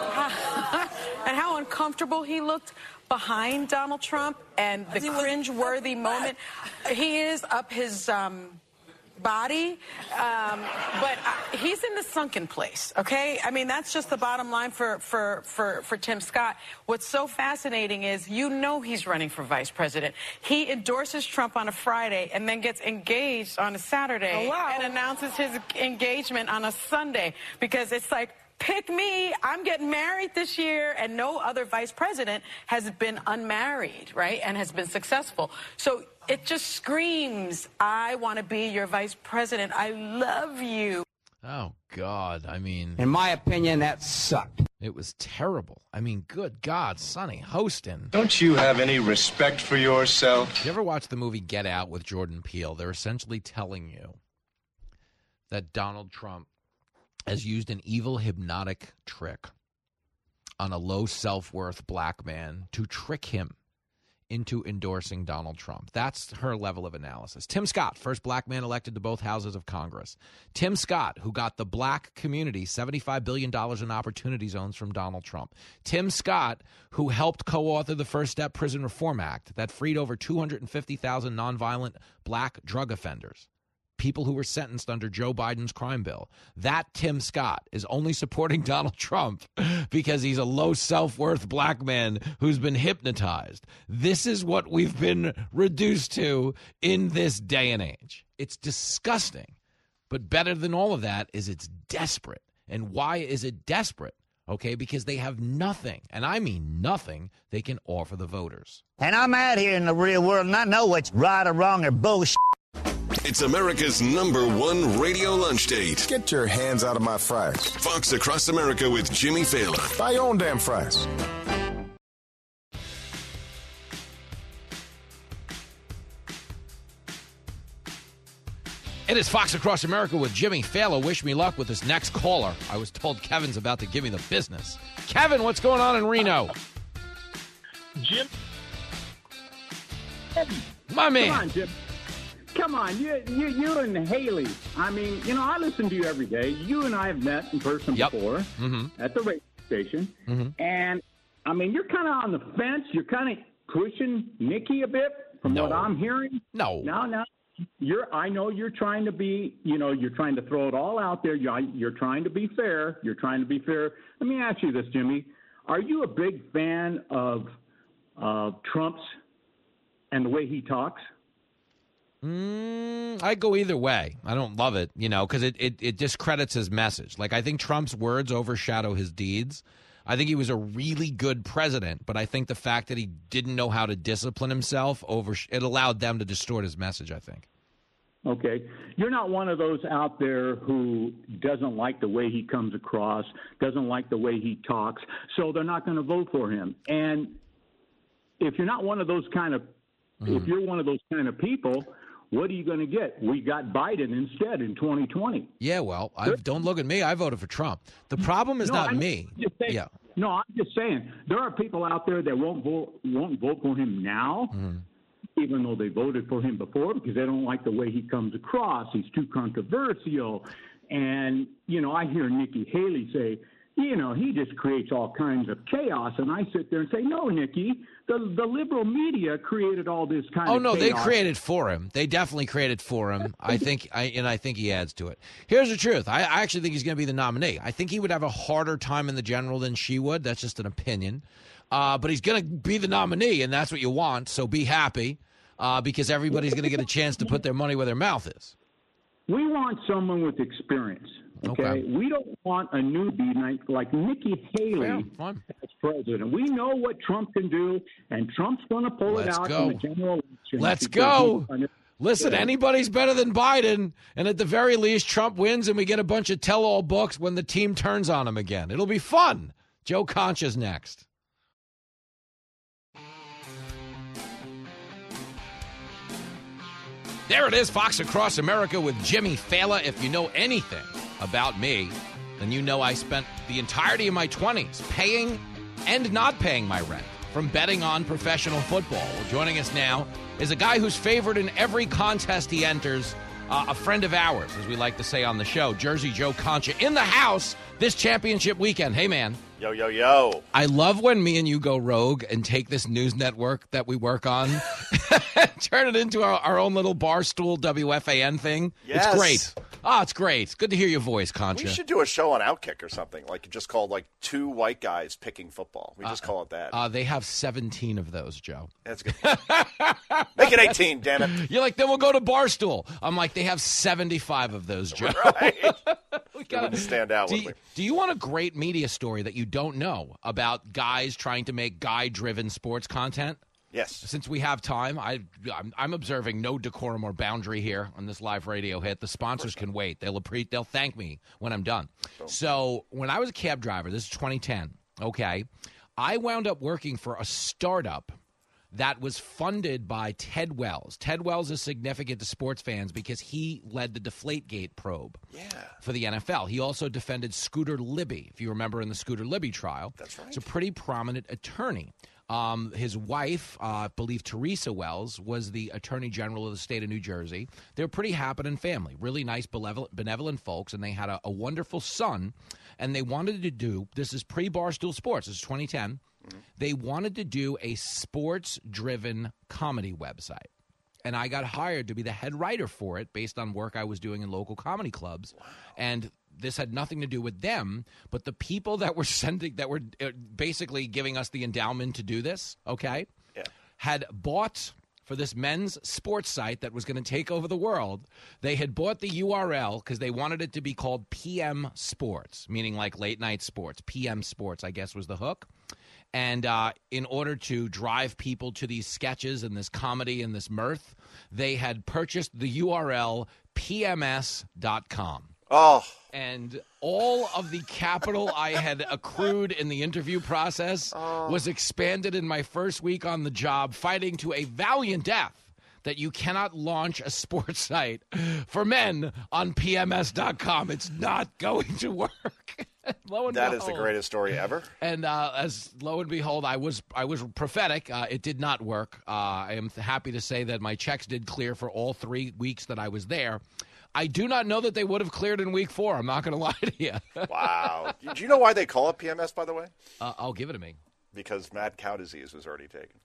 how, and how uncomfortable he looked behind Donald Trump and the cringe-worthy moment. He is up his um, body, um, but uh, he's in the sunken place, okay? I mean, that's just the bottom line for, for, for, for Tim Scott. What's so fascinating is you know he's running for vice president. He endorses Trump on a Friday and then gets engaged on a Saturday. Oh, wow. And announces his engagement on a Sunday because it's like, pick me, I'm getting married this year, and no other vice president has been unmarried, right, and has been successful. So it just screams, I want to be your vice president. I love you. Oh, God. I mean, in my opinion, that sucked. It was terrible. I mean, good God, Sonny Hostin. Don't you have any respect for yourself? You ever watch the movie Get Out with Jordan Peele? They're essentially telling you that Donald Trump has used an evil hypnotic trick on a low self-worth black man to trick him into endorsing Donald Trump. That's her level of analysis. Tim Scott, first black man elected to both houses of Congress. Tim Scott, who got the black community seventy-five billion dollars in opportunity zones from Donald Trump. Tim Scott, who helped co-author the First Step Prison Reform Act that freed over two hundred fifty thousand nonviolent black drug offenders. people who were sentenced under Joe Biden's crime bill. That Tim Scott is only supporting Donald Trump because he's a low self-worth black man who's been hypnotized. This is what we've been reduced to in this day and age. It's disgusting. But better than all of that is it's desperate. And why is it desperate? Okay, because they have nothing, and I mean nothing, they can offer the voters. And I'm out here in the real world, and I know what's right or wrong or bullshit. It's America's number one radio lunch date. Get your hands out of my fries. Fox Across America with Jimmy Fallon. Buy your own damn fries. It is Fox Across America with Jimmy Fallon. Wish me luck with this next caller. I was told Kevin's about to give me the business. Kevin, what's going on in Reno? Jim. My man. Come on, Jim. Come on, you, you, you and Haley. I mean, you know, I listen to you every day. You and I have met in person yep. before mm-hmm. at the radio station. Mm-hmm. And, I mean, you're kind of on the fence. You're kind of pushing Nikki a bit from no. what I'm hearing. No. No, no. You're, I know you're trying to be, you know, you're trying to throw it all out there. You're, you're trying to be fair. You're trying to be fair. Let me ask you this, Jimmy. Are you a big fan of uh, Trump's and the way he talks? Mm, I go either way. I don't love it, you know, because it, it, it discredits his message. Like, I think Trump's words overshadow his deeds. I think he was a really good president, but I think the fact that he didn't know how to discipline himself, over it allowed them to distort his message, I think. Okay. You're not one of those out there who doesn't like the way he comes across, doesn't like the way he talks, so they're not going to vote for him. And if you're not one of those kind of, mm. if you're one of those kind of people, what are you going to get? We got Biden instead in twenty twenty. Yeah, well, I, don't look at me. I voted for Trump. The problem is no, not I'm me. Just saying, yeah. No, I'm just saying there are people out there that won't vote won't vote for him now, mm-hmm. even though they voted for him before, because they don't like the way he comes across. He's too controversial. And, you know, I hear Nikki Haley say, you know, he just creates all kinds of chaos. And I sit there and say, no, Nikki, the the liberal media created all this kind oh, of no, chaos. They created for him. They definitely created for him. I think, I, and I think he adds to it. Here's the truth. I, I actually think he's going to be the nominee. I think he would have a harder time in the general than she would. That's just an opinion. Uh, but he's going to be the nominee, and that's what you want. So be happy, uh, because everybody's going to get a chance to put their money where their mouth is. We want someone with experience. Okay? Okay. We don't want a newbie like, like Nikki Haley yeah, as president. We know what Trump can do, and Trump's going to pull Let's it out go. in the general election. Let's go. Listen, Yeah. anybody's better than Biden, and at the very least, Trump wins, and we get a bunch of tell-all books when the team turns on him again. It'll be fun. Joe Concha's next. There it is, Fox Across America with Jimmy Fallon. If you know anything about me, then you know I spent the entirety of my twenties paying and not paying my rent from betting on professional football. Well, joining us now is a guy who's favored in every contest he enters, uh, a friend of ours, as we like to say on the show, Jersey Joe Concha, in the house this championship weekend. Hey, man. Yo, yo, yo. I love when me and you go rogue and take this news network that we work on, turn it into our, our own little Barstool W F A N thing. Yes. It's great. Oh, it's great. It's good to hear your voice, Concha. We should do a show on Outkick or something, like just called like two white guys picking football. We just uh, call it that. Uh, they have seventeen of those, Joe. That's good. Make it eighteen, damn it. You're like, then we'll go to Barstool. I'm like, they have seventy-five of those, Joe. Right. we gotta, wouldn't stand out, do, would we? Do you want a great media story that you don't know about guys trying to make guy-driven sports content? Yes. Since we have time, I, I'm, I'm observing no decorum or boundary here on this live radio hit. The sponsors can wait. They'll appre- they'll thank me when I'm done. Boom. So when I was a cab driver, this is twenty ten, okay, I wound up working for a startup that was funded by Ted Wells. Ted Wells is significant to sports fans because he led the Deflategate probe yeah. for the N F L. He also defended Scooter Libby, if you remember in the Scooter Libby trial. That's right. He's a pretty prominent attorney. Um, his wife, uh, I believe Teresa Wells, was the Attorney General of the state of New Jersey. They're a pretty happening family, really nice, benevolent, benevolent folks, and they had a, a wonderful son. And they wanted to do, this is pre-Barstool Sports, this is twenty ten, mm-hmm. They wanted to do a sports-driven comedy website. and I got hired to be the head writer for it based on work I was doing in local comedy clubs. Wow. And this had nothing to do with them, but the people that were sending, that were basically giving us the endowment to do this, okay, yeah. had bought for this men's sports site that was going to take over the world. They had bought the U R L because they wanted it to be called P M Sports, meaning like late night sports. P M Sports, I guess, was the hook. And uh, in order to drive people to these sketches and this comedy and this mirth, they had purchased the U R L P M S dot com. Oh. And all of the capital I had accrued in the interview process oh. was expanded in my first week on the job, fighting to a valiant death that you cannot launch a sports site for men on P M S dot com. It's not going to work. Lo and that behold, is the greatest story ever. And uh, as lo and behold, I was I was prophetic. Uh, it did not work. Uh, I am happy to say that my checks did clear for all three weeks that I was there. I do not know that they would have cleared in week four. I'm not going to lie to you. Wow. Do you know why they call it P M S, by the way? Uh, I'll give it to me. Because mad cow disease was already taken.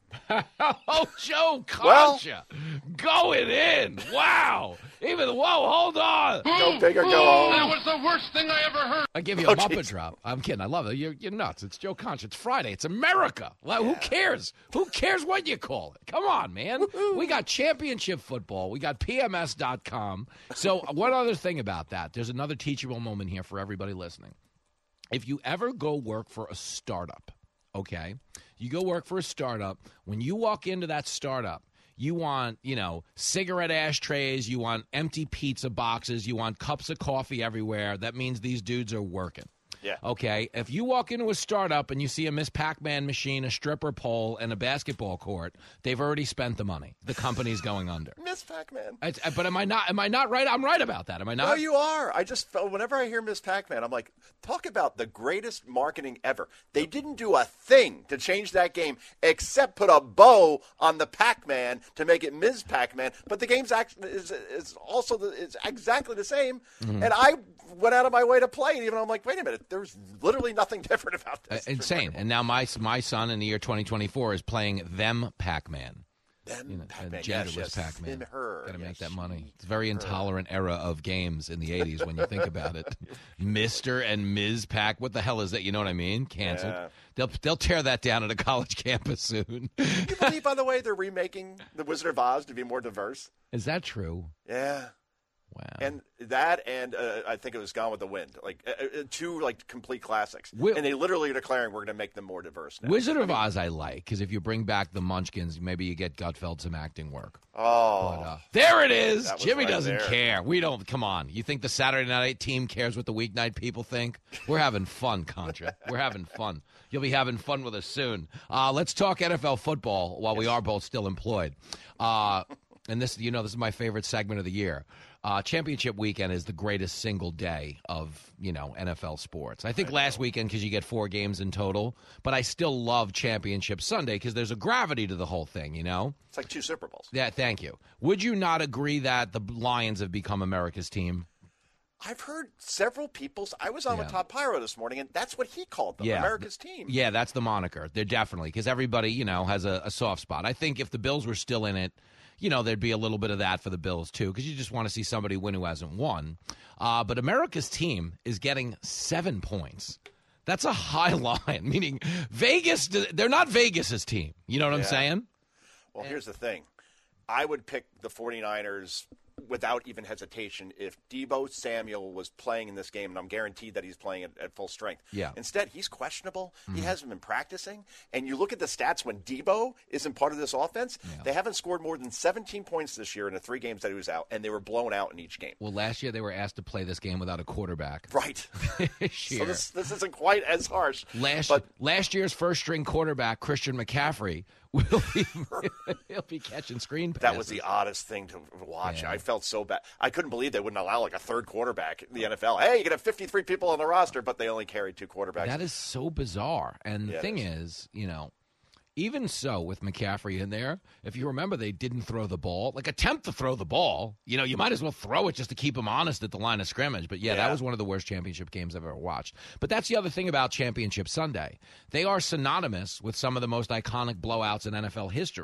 Oh, Joe Concha. Well, going in. Wow. Even, whoa, hold on. Go big or go home. That was the worst thing I ever heard. I give you a oh, Muppet geez. drop. I'm kidding. I love it. You're, you're nuts. It's Joe Concha. It's Friday. It's America. Well, yeah. Who cares? Who cares what you call it? Come on, man. Woo-hoo. We got championship football. We got P M S dot com. So one other thing about that. There's another teachable moment here for everybody listening. If you ever go work for a startup, okay, you go work for a startup. When you walk into that startup, you want, you know, cigarette ashtrays, you want empty pizza boxes, you want cups of coffee everywhere. That means these dudes are working. Yeah. Okay, if you walk into a startup and you see a Miss Pac-Man machine, a stripper pole, and a basketball court, they've already spent the money. The company's going under. Miss Pac-Man. It's, but am I not? Am I not right? I'm right about that. Am I not? No, you are. I just whenever I hear Miss Pac-Man, I'm like, talk about the greatest marketing ever. They didn't do a thing to change that game except put a bow on the Pac-Man to make it Miz Pac-Man. But the game's actually is, is also the, is exactly the same. Mm-hmm. And I went out of my way to play it. Even though I'm like, wait a minute. There's literally nothing different about this. Uh, insane. And now my my son in the year twenty twenty-four is playing them Pac-Man. Them you know, Pac-Man. Genderless yes, yes. Pac-Man. In her. Got to yes. make that money. It's a very her. intolerant era of games in the eighties when you think about it. Mister and Miz Pac. What the hell is that? You know what I mean? Canceled. Yeah. They'll they'll tear that down at a college campus soon. Can you believe, by the way, they're remaking The Wizard of Oz to be more diverse? Is that true? Yeah. Wow. And that, and uh, I think it was Gone with the Wind, like uh, uh, two like complete classics. Wi- and they literally are declaring we're going to make them more diverse now. Wizard of Oz, I like because if you bring back the Munchkins, maybe you get Gutfeld some acting work. Oh, but, uh, there it is. Jimmy right doesn't there. care. We don't. Come on. You think the Saturday night team cares what the weeknight people think? We're having fun, Contra. We're having fun. You'll be having fun with us soon. Uh, let's talk N F L football while yes. we are both still employed. Uh, and this, you know, this is my favorite segment of the year. Uh, championship weekend is the greatest single day of, you know, N F L sports. I think I last weekend because you get four games in total, but I still love Championship Sunday because there's a gravity to the whole thing, you know? It's like two Super Bowls. Yeah, thank you. Would you not agree that the Lions have become America's team? I've heard several people. I was on yeah. with Todd Pyro this morning, and that's what he called them, yeah. America's team. Yeah, that's the moniker. They're definitely, because everybody, you know, has a, a soft spot. I think if the Bills were still in it, you know, there'd be a little bit of that for the Bills, too, because you just want to see somebody win who hasn't won. Uh, but America's team is getting seven points. That's a high line, meaning Vegas, they're not Vegas's team. You know what yeah. I'm saying? Well, here's the thing. I would pick the 49ers without even hesitation if Deebo Samuel was playing in this game, and I'm guaranteed that he's playing at, at full strength. Yeah. Instead, he's questionable. Mm-hmm. He hasn't been practicing. And you look at the stats when Deebo isn't part of this offense, yeah. they haven't scored more than seventeen points this year in the three games that he was out, and they were blown out in each game. Well, last year they were asked to play this game without a quarterback. Right. this year. So this, this isn't quite as harsh. Last, but, last year's first-string quarterback, Christian McCaffrey, will be, he'll be catching screen passes. That was the oddest thing to watch. Yeah. I felt so bad. I couldn't believe they wouldn't allow like a third quarterback in the N F L. Hey, you can have fifty-three people on the roster, but they only carry two quarterbacks. That is so bizarre. And the yeah, thing is. is, you know, even so with McCaffrey in there, if you remember, they didn't throw the ball. Like, attempt to throw the ball. You know, you might as well throw it just to keep him honest at the line of scrimmage. But, yeah, yeah. that was one of the worst championship games I've ever watched. But that's the other thing about Championship Sunday. They are synonymous with some of the most iconic blowouts in N F L history.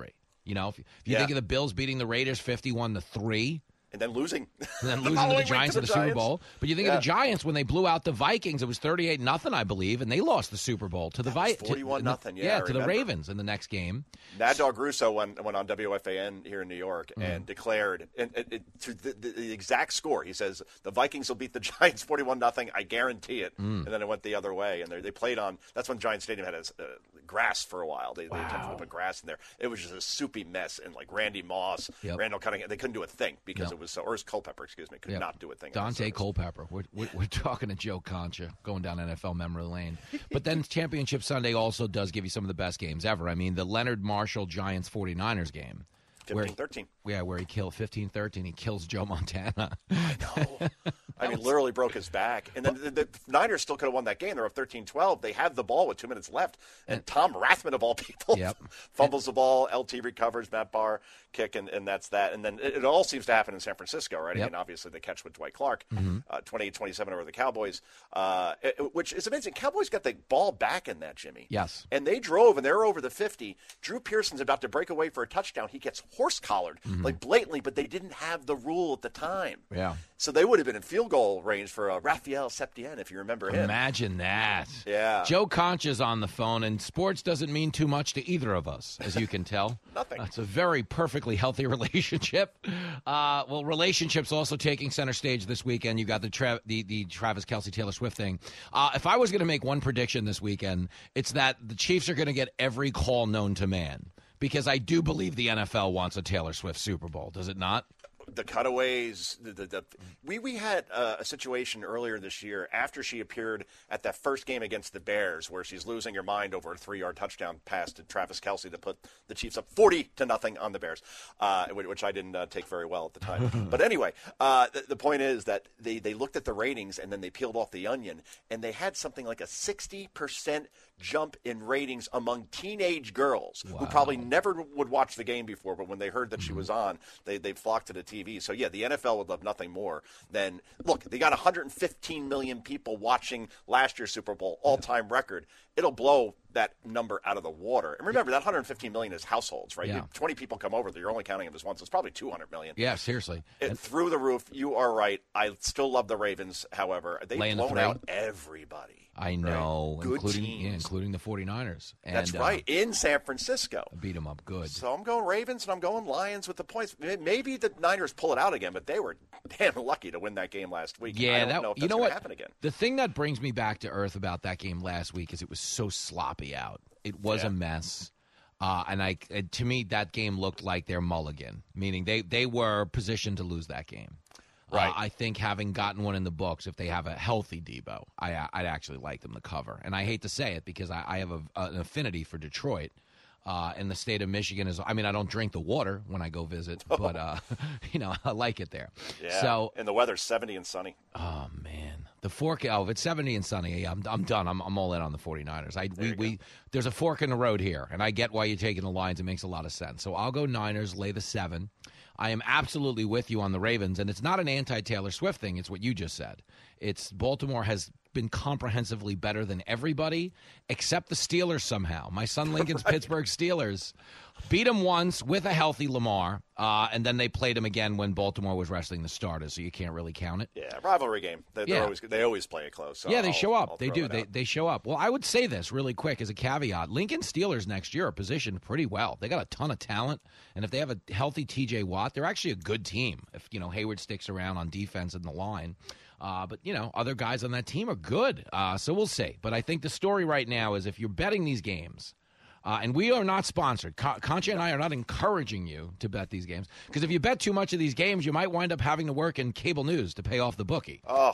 You know, if, if you Yeah. think of the Bills beating the Raiders fifty-one to three. And then losing. And then The losing to the following week Giants to in the the Super Giants. Bowl. But you think Yeah. of the Giants when they blew out the Vikings, it was thirty-eight nothing, I believe, and they lost the Super Bowl to the Vikings. forty-one nothing, yeah, I to the remember. Ravens in the next game. Mad Dog Russo went, went on W F A N here in New York Mm. and declared and, and, and to the, the, the exact score. He says the Vikings will beat the Giants forty-one nothing. I guarantee it. Mm. And then it went the other way. And they, they played on. That's when Giant Stadium had a, uh, grass for a while. They, they attempted to put grass in there. It was just a soupy mess. And like Randy Moss, Yep. Randall Cunningham, they couldn't do a thing because No. it was so. Or it was Culpepper, excuse me, could Yep. not do a thing. Dante Culpepper. We're, we're, we're talking to Joe Concha going down N F L memory lane. But then Championship Sunday also does give you some of the best games ever. I mean, the Leonard Marshall Giants forty-niners game. fifteen thirteen. Yeah, where he killed fifteen thirteen. He kills Joe Montana. I know. I mean, literally broke his back. And then the, the Niners still could have won that game. They're up thirteen twelve. They have the ball with two minutes left. And Tom Rathman, of all people, Yep. fumbles the ball. L T recovers, Matt Barr kick, and, and that's that. And then it, it all seems to happen in San Francisco, right? Yep. Again, obviously, the catch with Dwight Clark, Mhm. uh, twenty-eight twenty-seven over the Cowboys, uh, it- which is amazing. Cowboys got the ball back in that, Jimmy. Yes. And they drove, and they were over the fifty. Drew Pearson's about to break away for a touchdown. He gets horse-collared, Mhm. like blatantly, but they didn't have the rule at the time. Yeah. So they would have been in field goal range for uh, Raphael Septien, if you remember him. Imagine that. Yeah. Joe Concha's on the phone, and sports doesn't mean too much to either of us, as you can tell. Nothing. It's a very perfectly healthy relationship. Uh, well, relationships also taking center stage this weekend. You got the Tra- the, the Travis Kelce Taylor Swift thing. Uh, if I was going to make one prediction this weekend, it's that the Chiefs are going to get every call known to man, because I do believe the N F L wants a Taylor Swift Super Bowl. Does it not? The cutaways, the, the, the we we had uh, a situation earlier this year after she appeared at that first game against the Bears, where she's losing her mind over a three-yard touchdown pass to Travis Kelce to put the Chiefs up forty to nothing on the Bears, uh, which I didn't uh, take very well at the time. But anyway, uh, the, the point is that they they looked at the ratings and then they peeled off the onion, and they had something like a sixty percent jump in ratings among teenage girls who probably never would watch the game before, but when they heard that she was on, they they flocked to the T V. So yeah, the N F L would love nothing more than look. They got one hundred fifteen million people watching last year's Super Bowl, all-time record. It'll blow that number out of the water. And remember, that one hundred fifteen million is households, right? Yeah. You, twenty people come over, you're only counting them as one, so it's probably two hundred million. Yeah, seriously. It, through the roof. You are right. I still love the Ravens. However, they've Laying the blown three. out everybody. I know, Good including teams. yeah, including the forty-niners. And, That's uh, right, in San Francisco. beat them up good. So I'm going Ravens and I'm going Lions with the points. Maybe the Niners pull it out again, but they were damn lucky to win that game last week. Yeah, I don't that, know if that's you know going what? to happen again. The thing that brings me back to earth about that game last week is it was so sloppy out. It was Yeah. a mess. Uh, and I, and to me, that game looked like their mulligan, meaning they, they were positioned to lose that game. Right. Uh, I think having gotten one in the books, if they have a healthy Debo, I, I'd actually like them to cover. And I hate to say it because I, I have a, an affinity for Detroit. Uh, and the state of Michigan is, I mean, I don't drink the water when I go visit, but, uh, you know, I like it there. Yeah. So, and the weather's seventy and sunny. oh, man. The fork, oh, if it's seventy and sunny, I'm, I'm done. I'm, I'm all in on the forty-niners. I, we, we, there's a fork in the road here, and I get why you're taking the lines. It makes a lot of sense. So I'll go Niners, lay the seven. I am absolutely with you on the Ravens, and it's not an anti-Taylor Swift thing. It's what you just said. It's Baltimore has been comprehensively better than everybody except the Steelers somehow. My son Lincoln's Right. Pittsburgh Steelers beat them once with a healthy Lamar, uh, and then they played him again when Baltimore was resting the starters, so you can't really count it. Yeah, rivalry game. They, they're Yeah. always they always play it close. So yeah, they I'll- show up. I'll They throw do. that They, out. they show up. Well, I would say this really quick as a caveat. Lincoln Steelers next year are positioned pretty well. They got a ton of talent, and if they have a healthy T J Watt, they're actually a good team. If, you know, Hayward sticks around on defense and the line. Uh, but, you know, other guys on that team are good. Uh, so we'll see. But I think the story right now is if you're betting these games, uh, and we are not sponsored. Con- Concha and I are not encouraging you to bet these games. Because if you bet too much of these games, you might wind up having to work in cable news to pay off the bookie. Oh,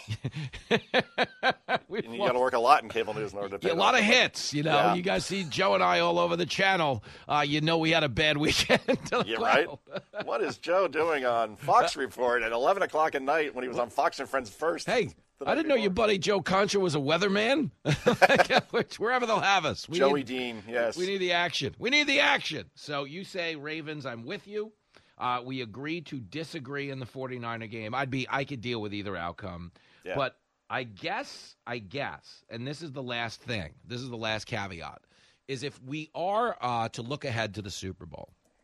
you got to work a lot in cable news in order to pay Yeah, a lot off of the- hits, you know. Yeah. You guys see Joe and I all over the channel. Uh, you know we had a bad weekend. Yeah, right. What is Joe doing on Fox Report at eleven o'clock at night when he was on Fox and Friends first? Hey, I didn't know your buddy Joe Concha was a weatherman. Which, wherever they'll have us. We Joey need, Dean, yes. We need the action. We need the action. So you say Ravens, I'm with you. Uh, we agree to disagree in the forty-niner game. I'd be, I could deal with either outcome. Yeah. But I guess, I guess, and this is the last thing, this is the last caveat, is if we are uh, to look ahead to the Super Bowl,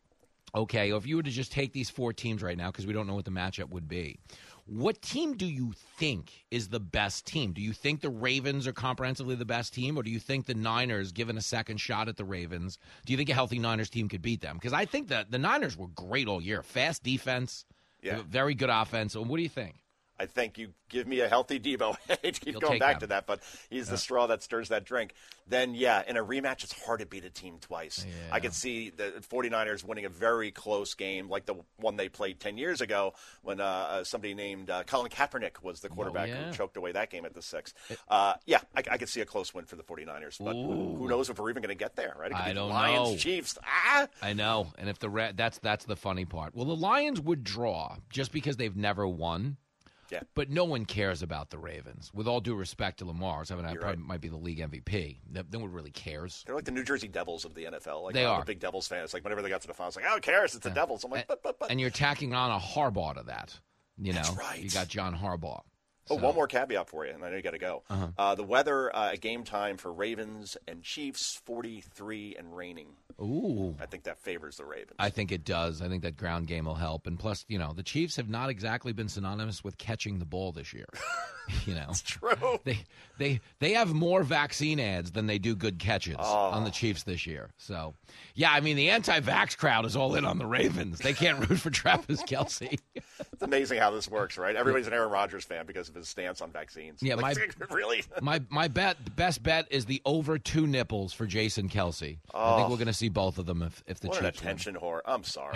Okay, or if you were to just take these four teams right now, because we don't know what the matchup would be, what team do you think is the best team? Do you think the Ravens are comprehensively the best team, or do you think the Niners, given a second shot at the Ravens, do you think a healthy Niners team could beat them? Because I think that the Niners were great all year. Fast defense, yeah. very good offense. What do you think? I think you give me a healthy Deebo. I hate to keep You'll going back them. to that, but he's yeah. the straw that stirs that drink. Then, yeah, in a rematch, it's hard to beat a team twice. Yeah. I could see the 49ers winning a very close game, like the one they played ten years ago when uh, somebody named uh, Colin Kaepernick was the quarterback oh, yeah. who choked away that game at the six. Uh, yeah, I, I could see a close win for the 49ers, but Ooh. who knows if we're even going to get there, right? It could I be don't Lions, know. Chiefs. Ah! I know, and if the Ra- that's that's the funny part. Well, the Lions would draw just because they've never won. Yeah. But no one cares about the Ravens. With all due respect to Lamar, so I mean, I You're probably right. might be the league M V P. No, no one really cares. They're like the New Jersey Devils of the N F L. Like, They I'm are. a big Devils fan. It's like whenever they got to the finals, like, oh, who cares? It's the Yeah. Devils. I'm like, and, but, but, but. and you're tacking on a Harbaugh to that. You know, That's right. You got John Harbaugh. Oh, So- one more caveat for you, and I know you got to go. Uh-huh. Uh, the weather uh, at game time for Ravens and Chiefs, forty-three and raining. Ooh. I think that favors the Ravens. I think it does. I think that ground game will help. And plus, you know, the Chiefs have not exactly been synonymous with catching the ball this year. You know, it's true. They they they have more vaccine ads than they do good catches Oh. on the Chiefs this year. So, yeah, I mean, the anti-vax crowd is all in on the Ravens. They can't root for Travis Kelce. It's amazing how this works, right? Everybody's an Aaron Rodgers fan because of his stance on vaccines. Yeah, Like, my really. my my bet, the best bet is the over two nipples for Jason Kelce. I Oh. think we're going to see both of them if if the What an Chiefs win. attention whore. I'm sorry.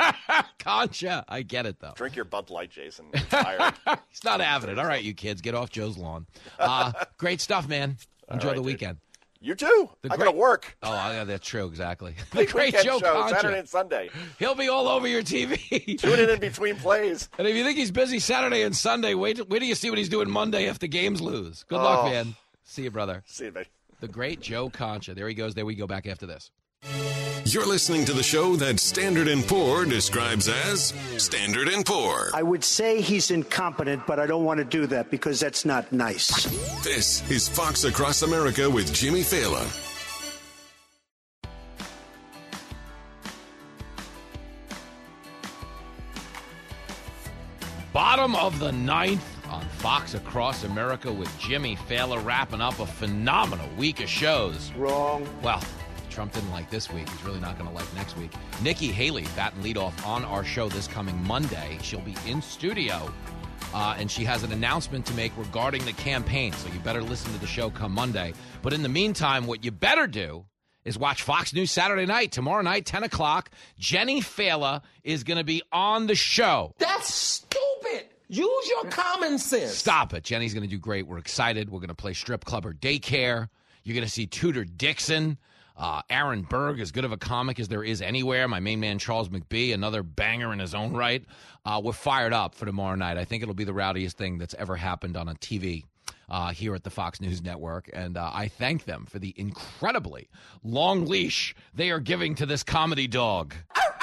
Concha, I get it though. Drink your Bud Light, Jason. You're tired. He's not having it. All right, you kids, get off Joe's lawn. Uh, great stuff, man. Enjoy right, the dude. weekend. You too. The I great- got to work. Oh, yeah, that's true. Exactly. The Big great weekend Joe show, Concha. Saturday and Sunday. He'll be all over your T V. Tune in in between plays. And if you think he's busy Saturday and Sunday, wait, wait till you see what he's doing Monday if the games lose. Good luck, Oh. man. See you, brother. See you, baby. The great Joe Concha. There he goes. There we go. Back after this. You're listening to the show that Standard and Poor describes as Standard and Poor. I would say he's incompetent, but I don't want to do that because that's not nice. This is Fox Across America with Jimmy Fallon. Bottom of the ninth on Fox Across America with Jimmy Fallon wrapping up a phenomenal week of shows. Wrong. Well, Trump didn't like this week. He's really not going to like next week. Nikki Haley, bat and leadoff on our show this coming Monday. She'll be in studio, uh, and she has an announcement to make regarding the campaign. So you better listen to the show come Monday. But in the meantime, what you better do is watch Fox News Saturday night. Tomorrow night, ten o'clock, Jenny Fallon is going to be on the show. That's stupid. Use your common sense. Stop it. Jenny's going to do great. We're excited. We're going to play strip club or daycare. You're going to see Tudor Dixon. Uh, Aaron Berg, as good of a comic as there is anywhere. My main man, Charles McBee, another banger in his own right. Uh, we're fired up for tomorrow night. I think it'll be the rowdiest thing that's ever happened on a T V uh, here at the Fox News Network. And uh, I thank them for the incredibly long leash they are giving to this comedy dog.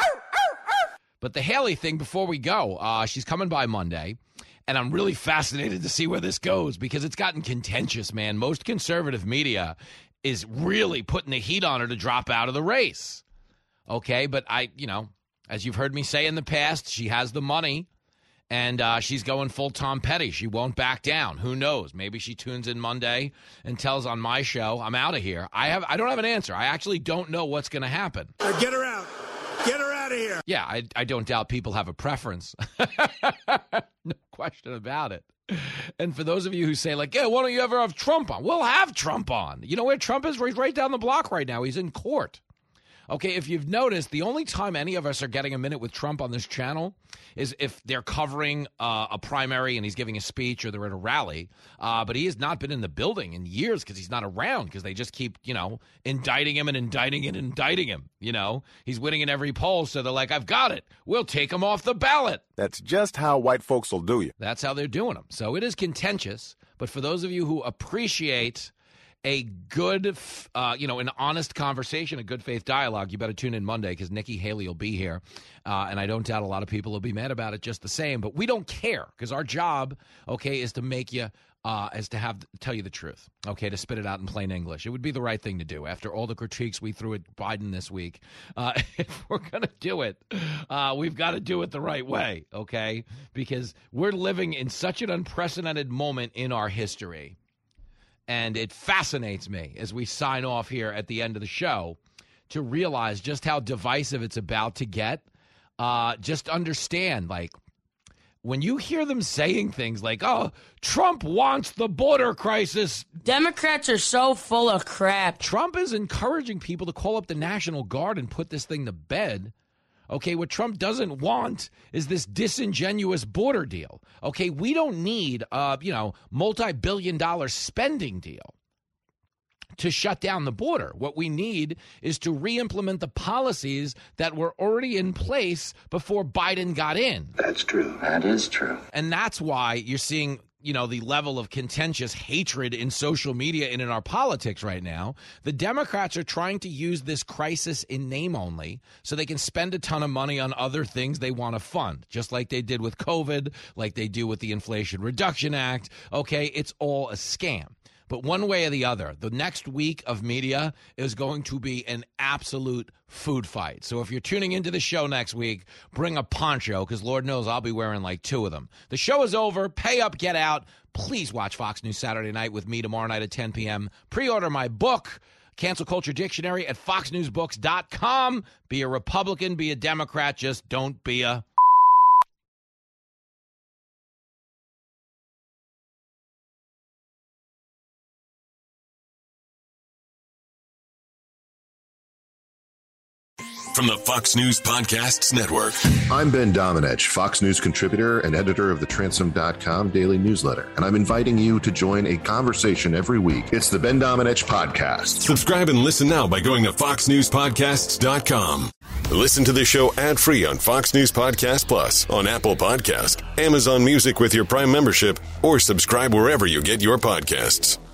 But the Haley thing, before we go, uh, she's coming by Monday. And I'm really fascinated to see where this goes because it's gotten contentious, man. Most conservative media is really putting the heat on her to drop out of the race. Okay, but I, you know, as you've heard me say in the past, she has the money, and uh, she's going full Tom Petty. She won't back down. Who knows? Maybe she tunes in Monday and tells on my show, I'm out of here. I have, I don't have an answer. I actually don't know what's going to happen. Uh, get her out. Get her out of here. Yeah, I, I don't doubt people have a preference. No question about it. And for those of you who say, like, yeah, why don't you ever have Trump on? We'll have Trump on. You know where Trump is? He's right down the block right now. He's in court. Okay, if you've noticed, the only time any of us are getting a minute with Trump on this channel is if they're covering uh, a primary and he's giving a speech or they're at a rally. Uh, but he has not been in the building in years because he's not around because they just keep, you know, indicting him and indicting and indicting him. You know, he's winning in every poll. So they're like, I've got it. We'll take him off the ballot. That's just how white folks will do you. That's how they're doing him. So it is contentious. But for those of you who appreciate a good, uh, you know, an honest conversation, a good faith dialogue, you better tune in Monday because Nikki Haley will be here. Uh, and I don't doubt a lot of people will be mad about it just the same. But we don't care because our job, okay, is to make you uh, as to have tell you the truth, okay, to spit it out in plain English. It would be the right thing to do after all the critiques we threw at Biden this week. Uh, if we're going to do it, uh, we've got to do it the right way, okay, because we're living in such an unprecedented moment in our history. And it fascinates me as we sign off here at the end of the show to realize just how divisive it's about to get. Uh, just understand, like, when you hear them saying things like, oh, Trump wants the border crisis. Democrats are so full of crap. Trump is encouraging people to call up the National Guard and put this thing to bed. Okay, what Trump doesn't want is this disingenuous border deal. Okay, we don't need a, you know, multi-billion dollar spending deal to shut down the border. What we need is to re-implement the policies that were already in place before Biden got in. That's true. That is true. And that's why you're seeing, you know, the level of contentious hatred in social media and in our politics right now. The Democrats are trying to use this crisis in name only so they can spend a ton of money on other things they want to fund, just like they did with COVID, like they do with the Inflation Reduction Act. Okay, it's all a scam. But one way or the other, the next week of media is going to be an absolute food fight. So if you're tuning into the show next week, bring a poncho, because Lord knows I'll be wearing like two of them. The show is over. Pay up, get out. Please watch Fox News Saturday Night with me tomorrow night at ten p.m. Pre-order my book, Cancel Culture Dictionary, at fox news books dot com. Be a Republican, be a Democrat, just don't be a... From the Fox News Podcasts Network. I'm Ben Domenech, Fox News contributor and editor of the Transom dot com daily newsletter, and I'm inviting you to join a conversation every week. It's the Ben Domenech Podcast. Subscribe and listen now by going to fox news podcasts dot com. Listen to the show ad-free on Fox News Podcast Plus, on Apple Podcast, Amazon Music with your Prime membership, or subscribe wherever you get your podcasts.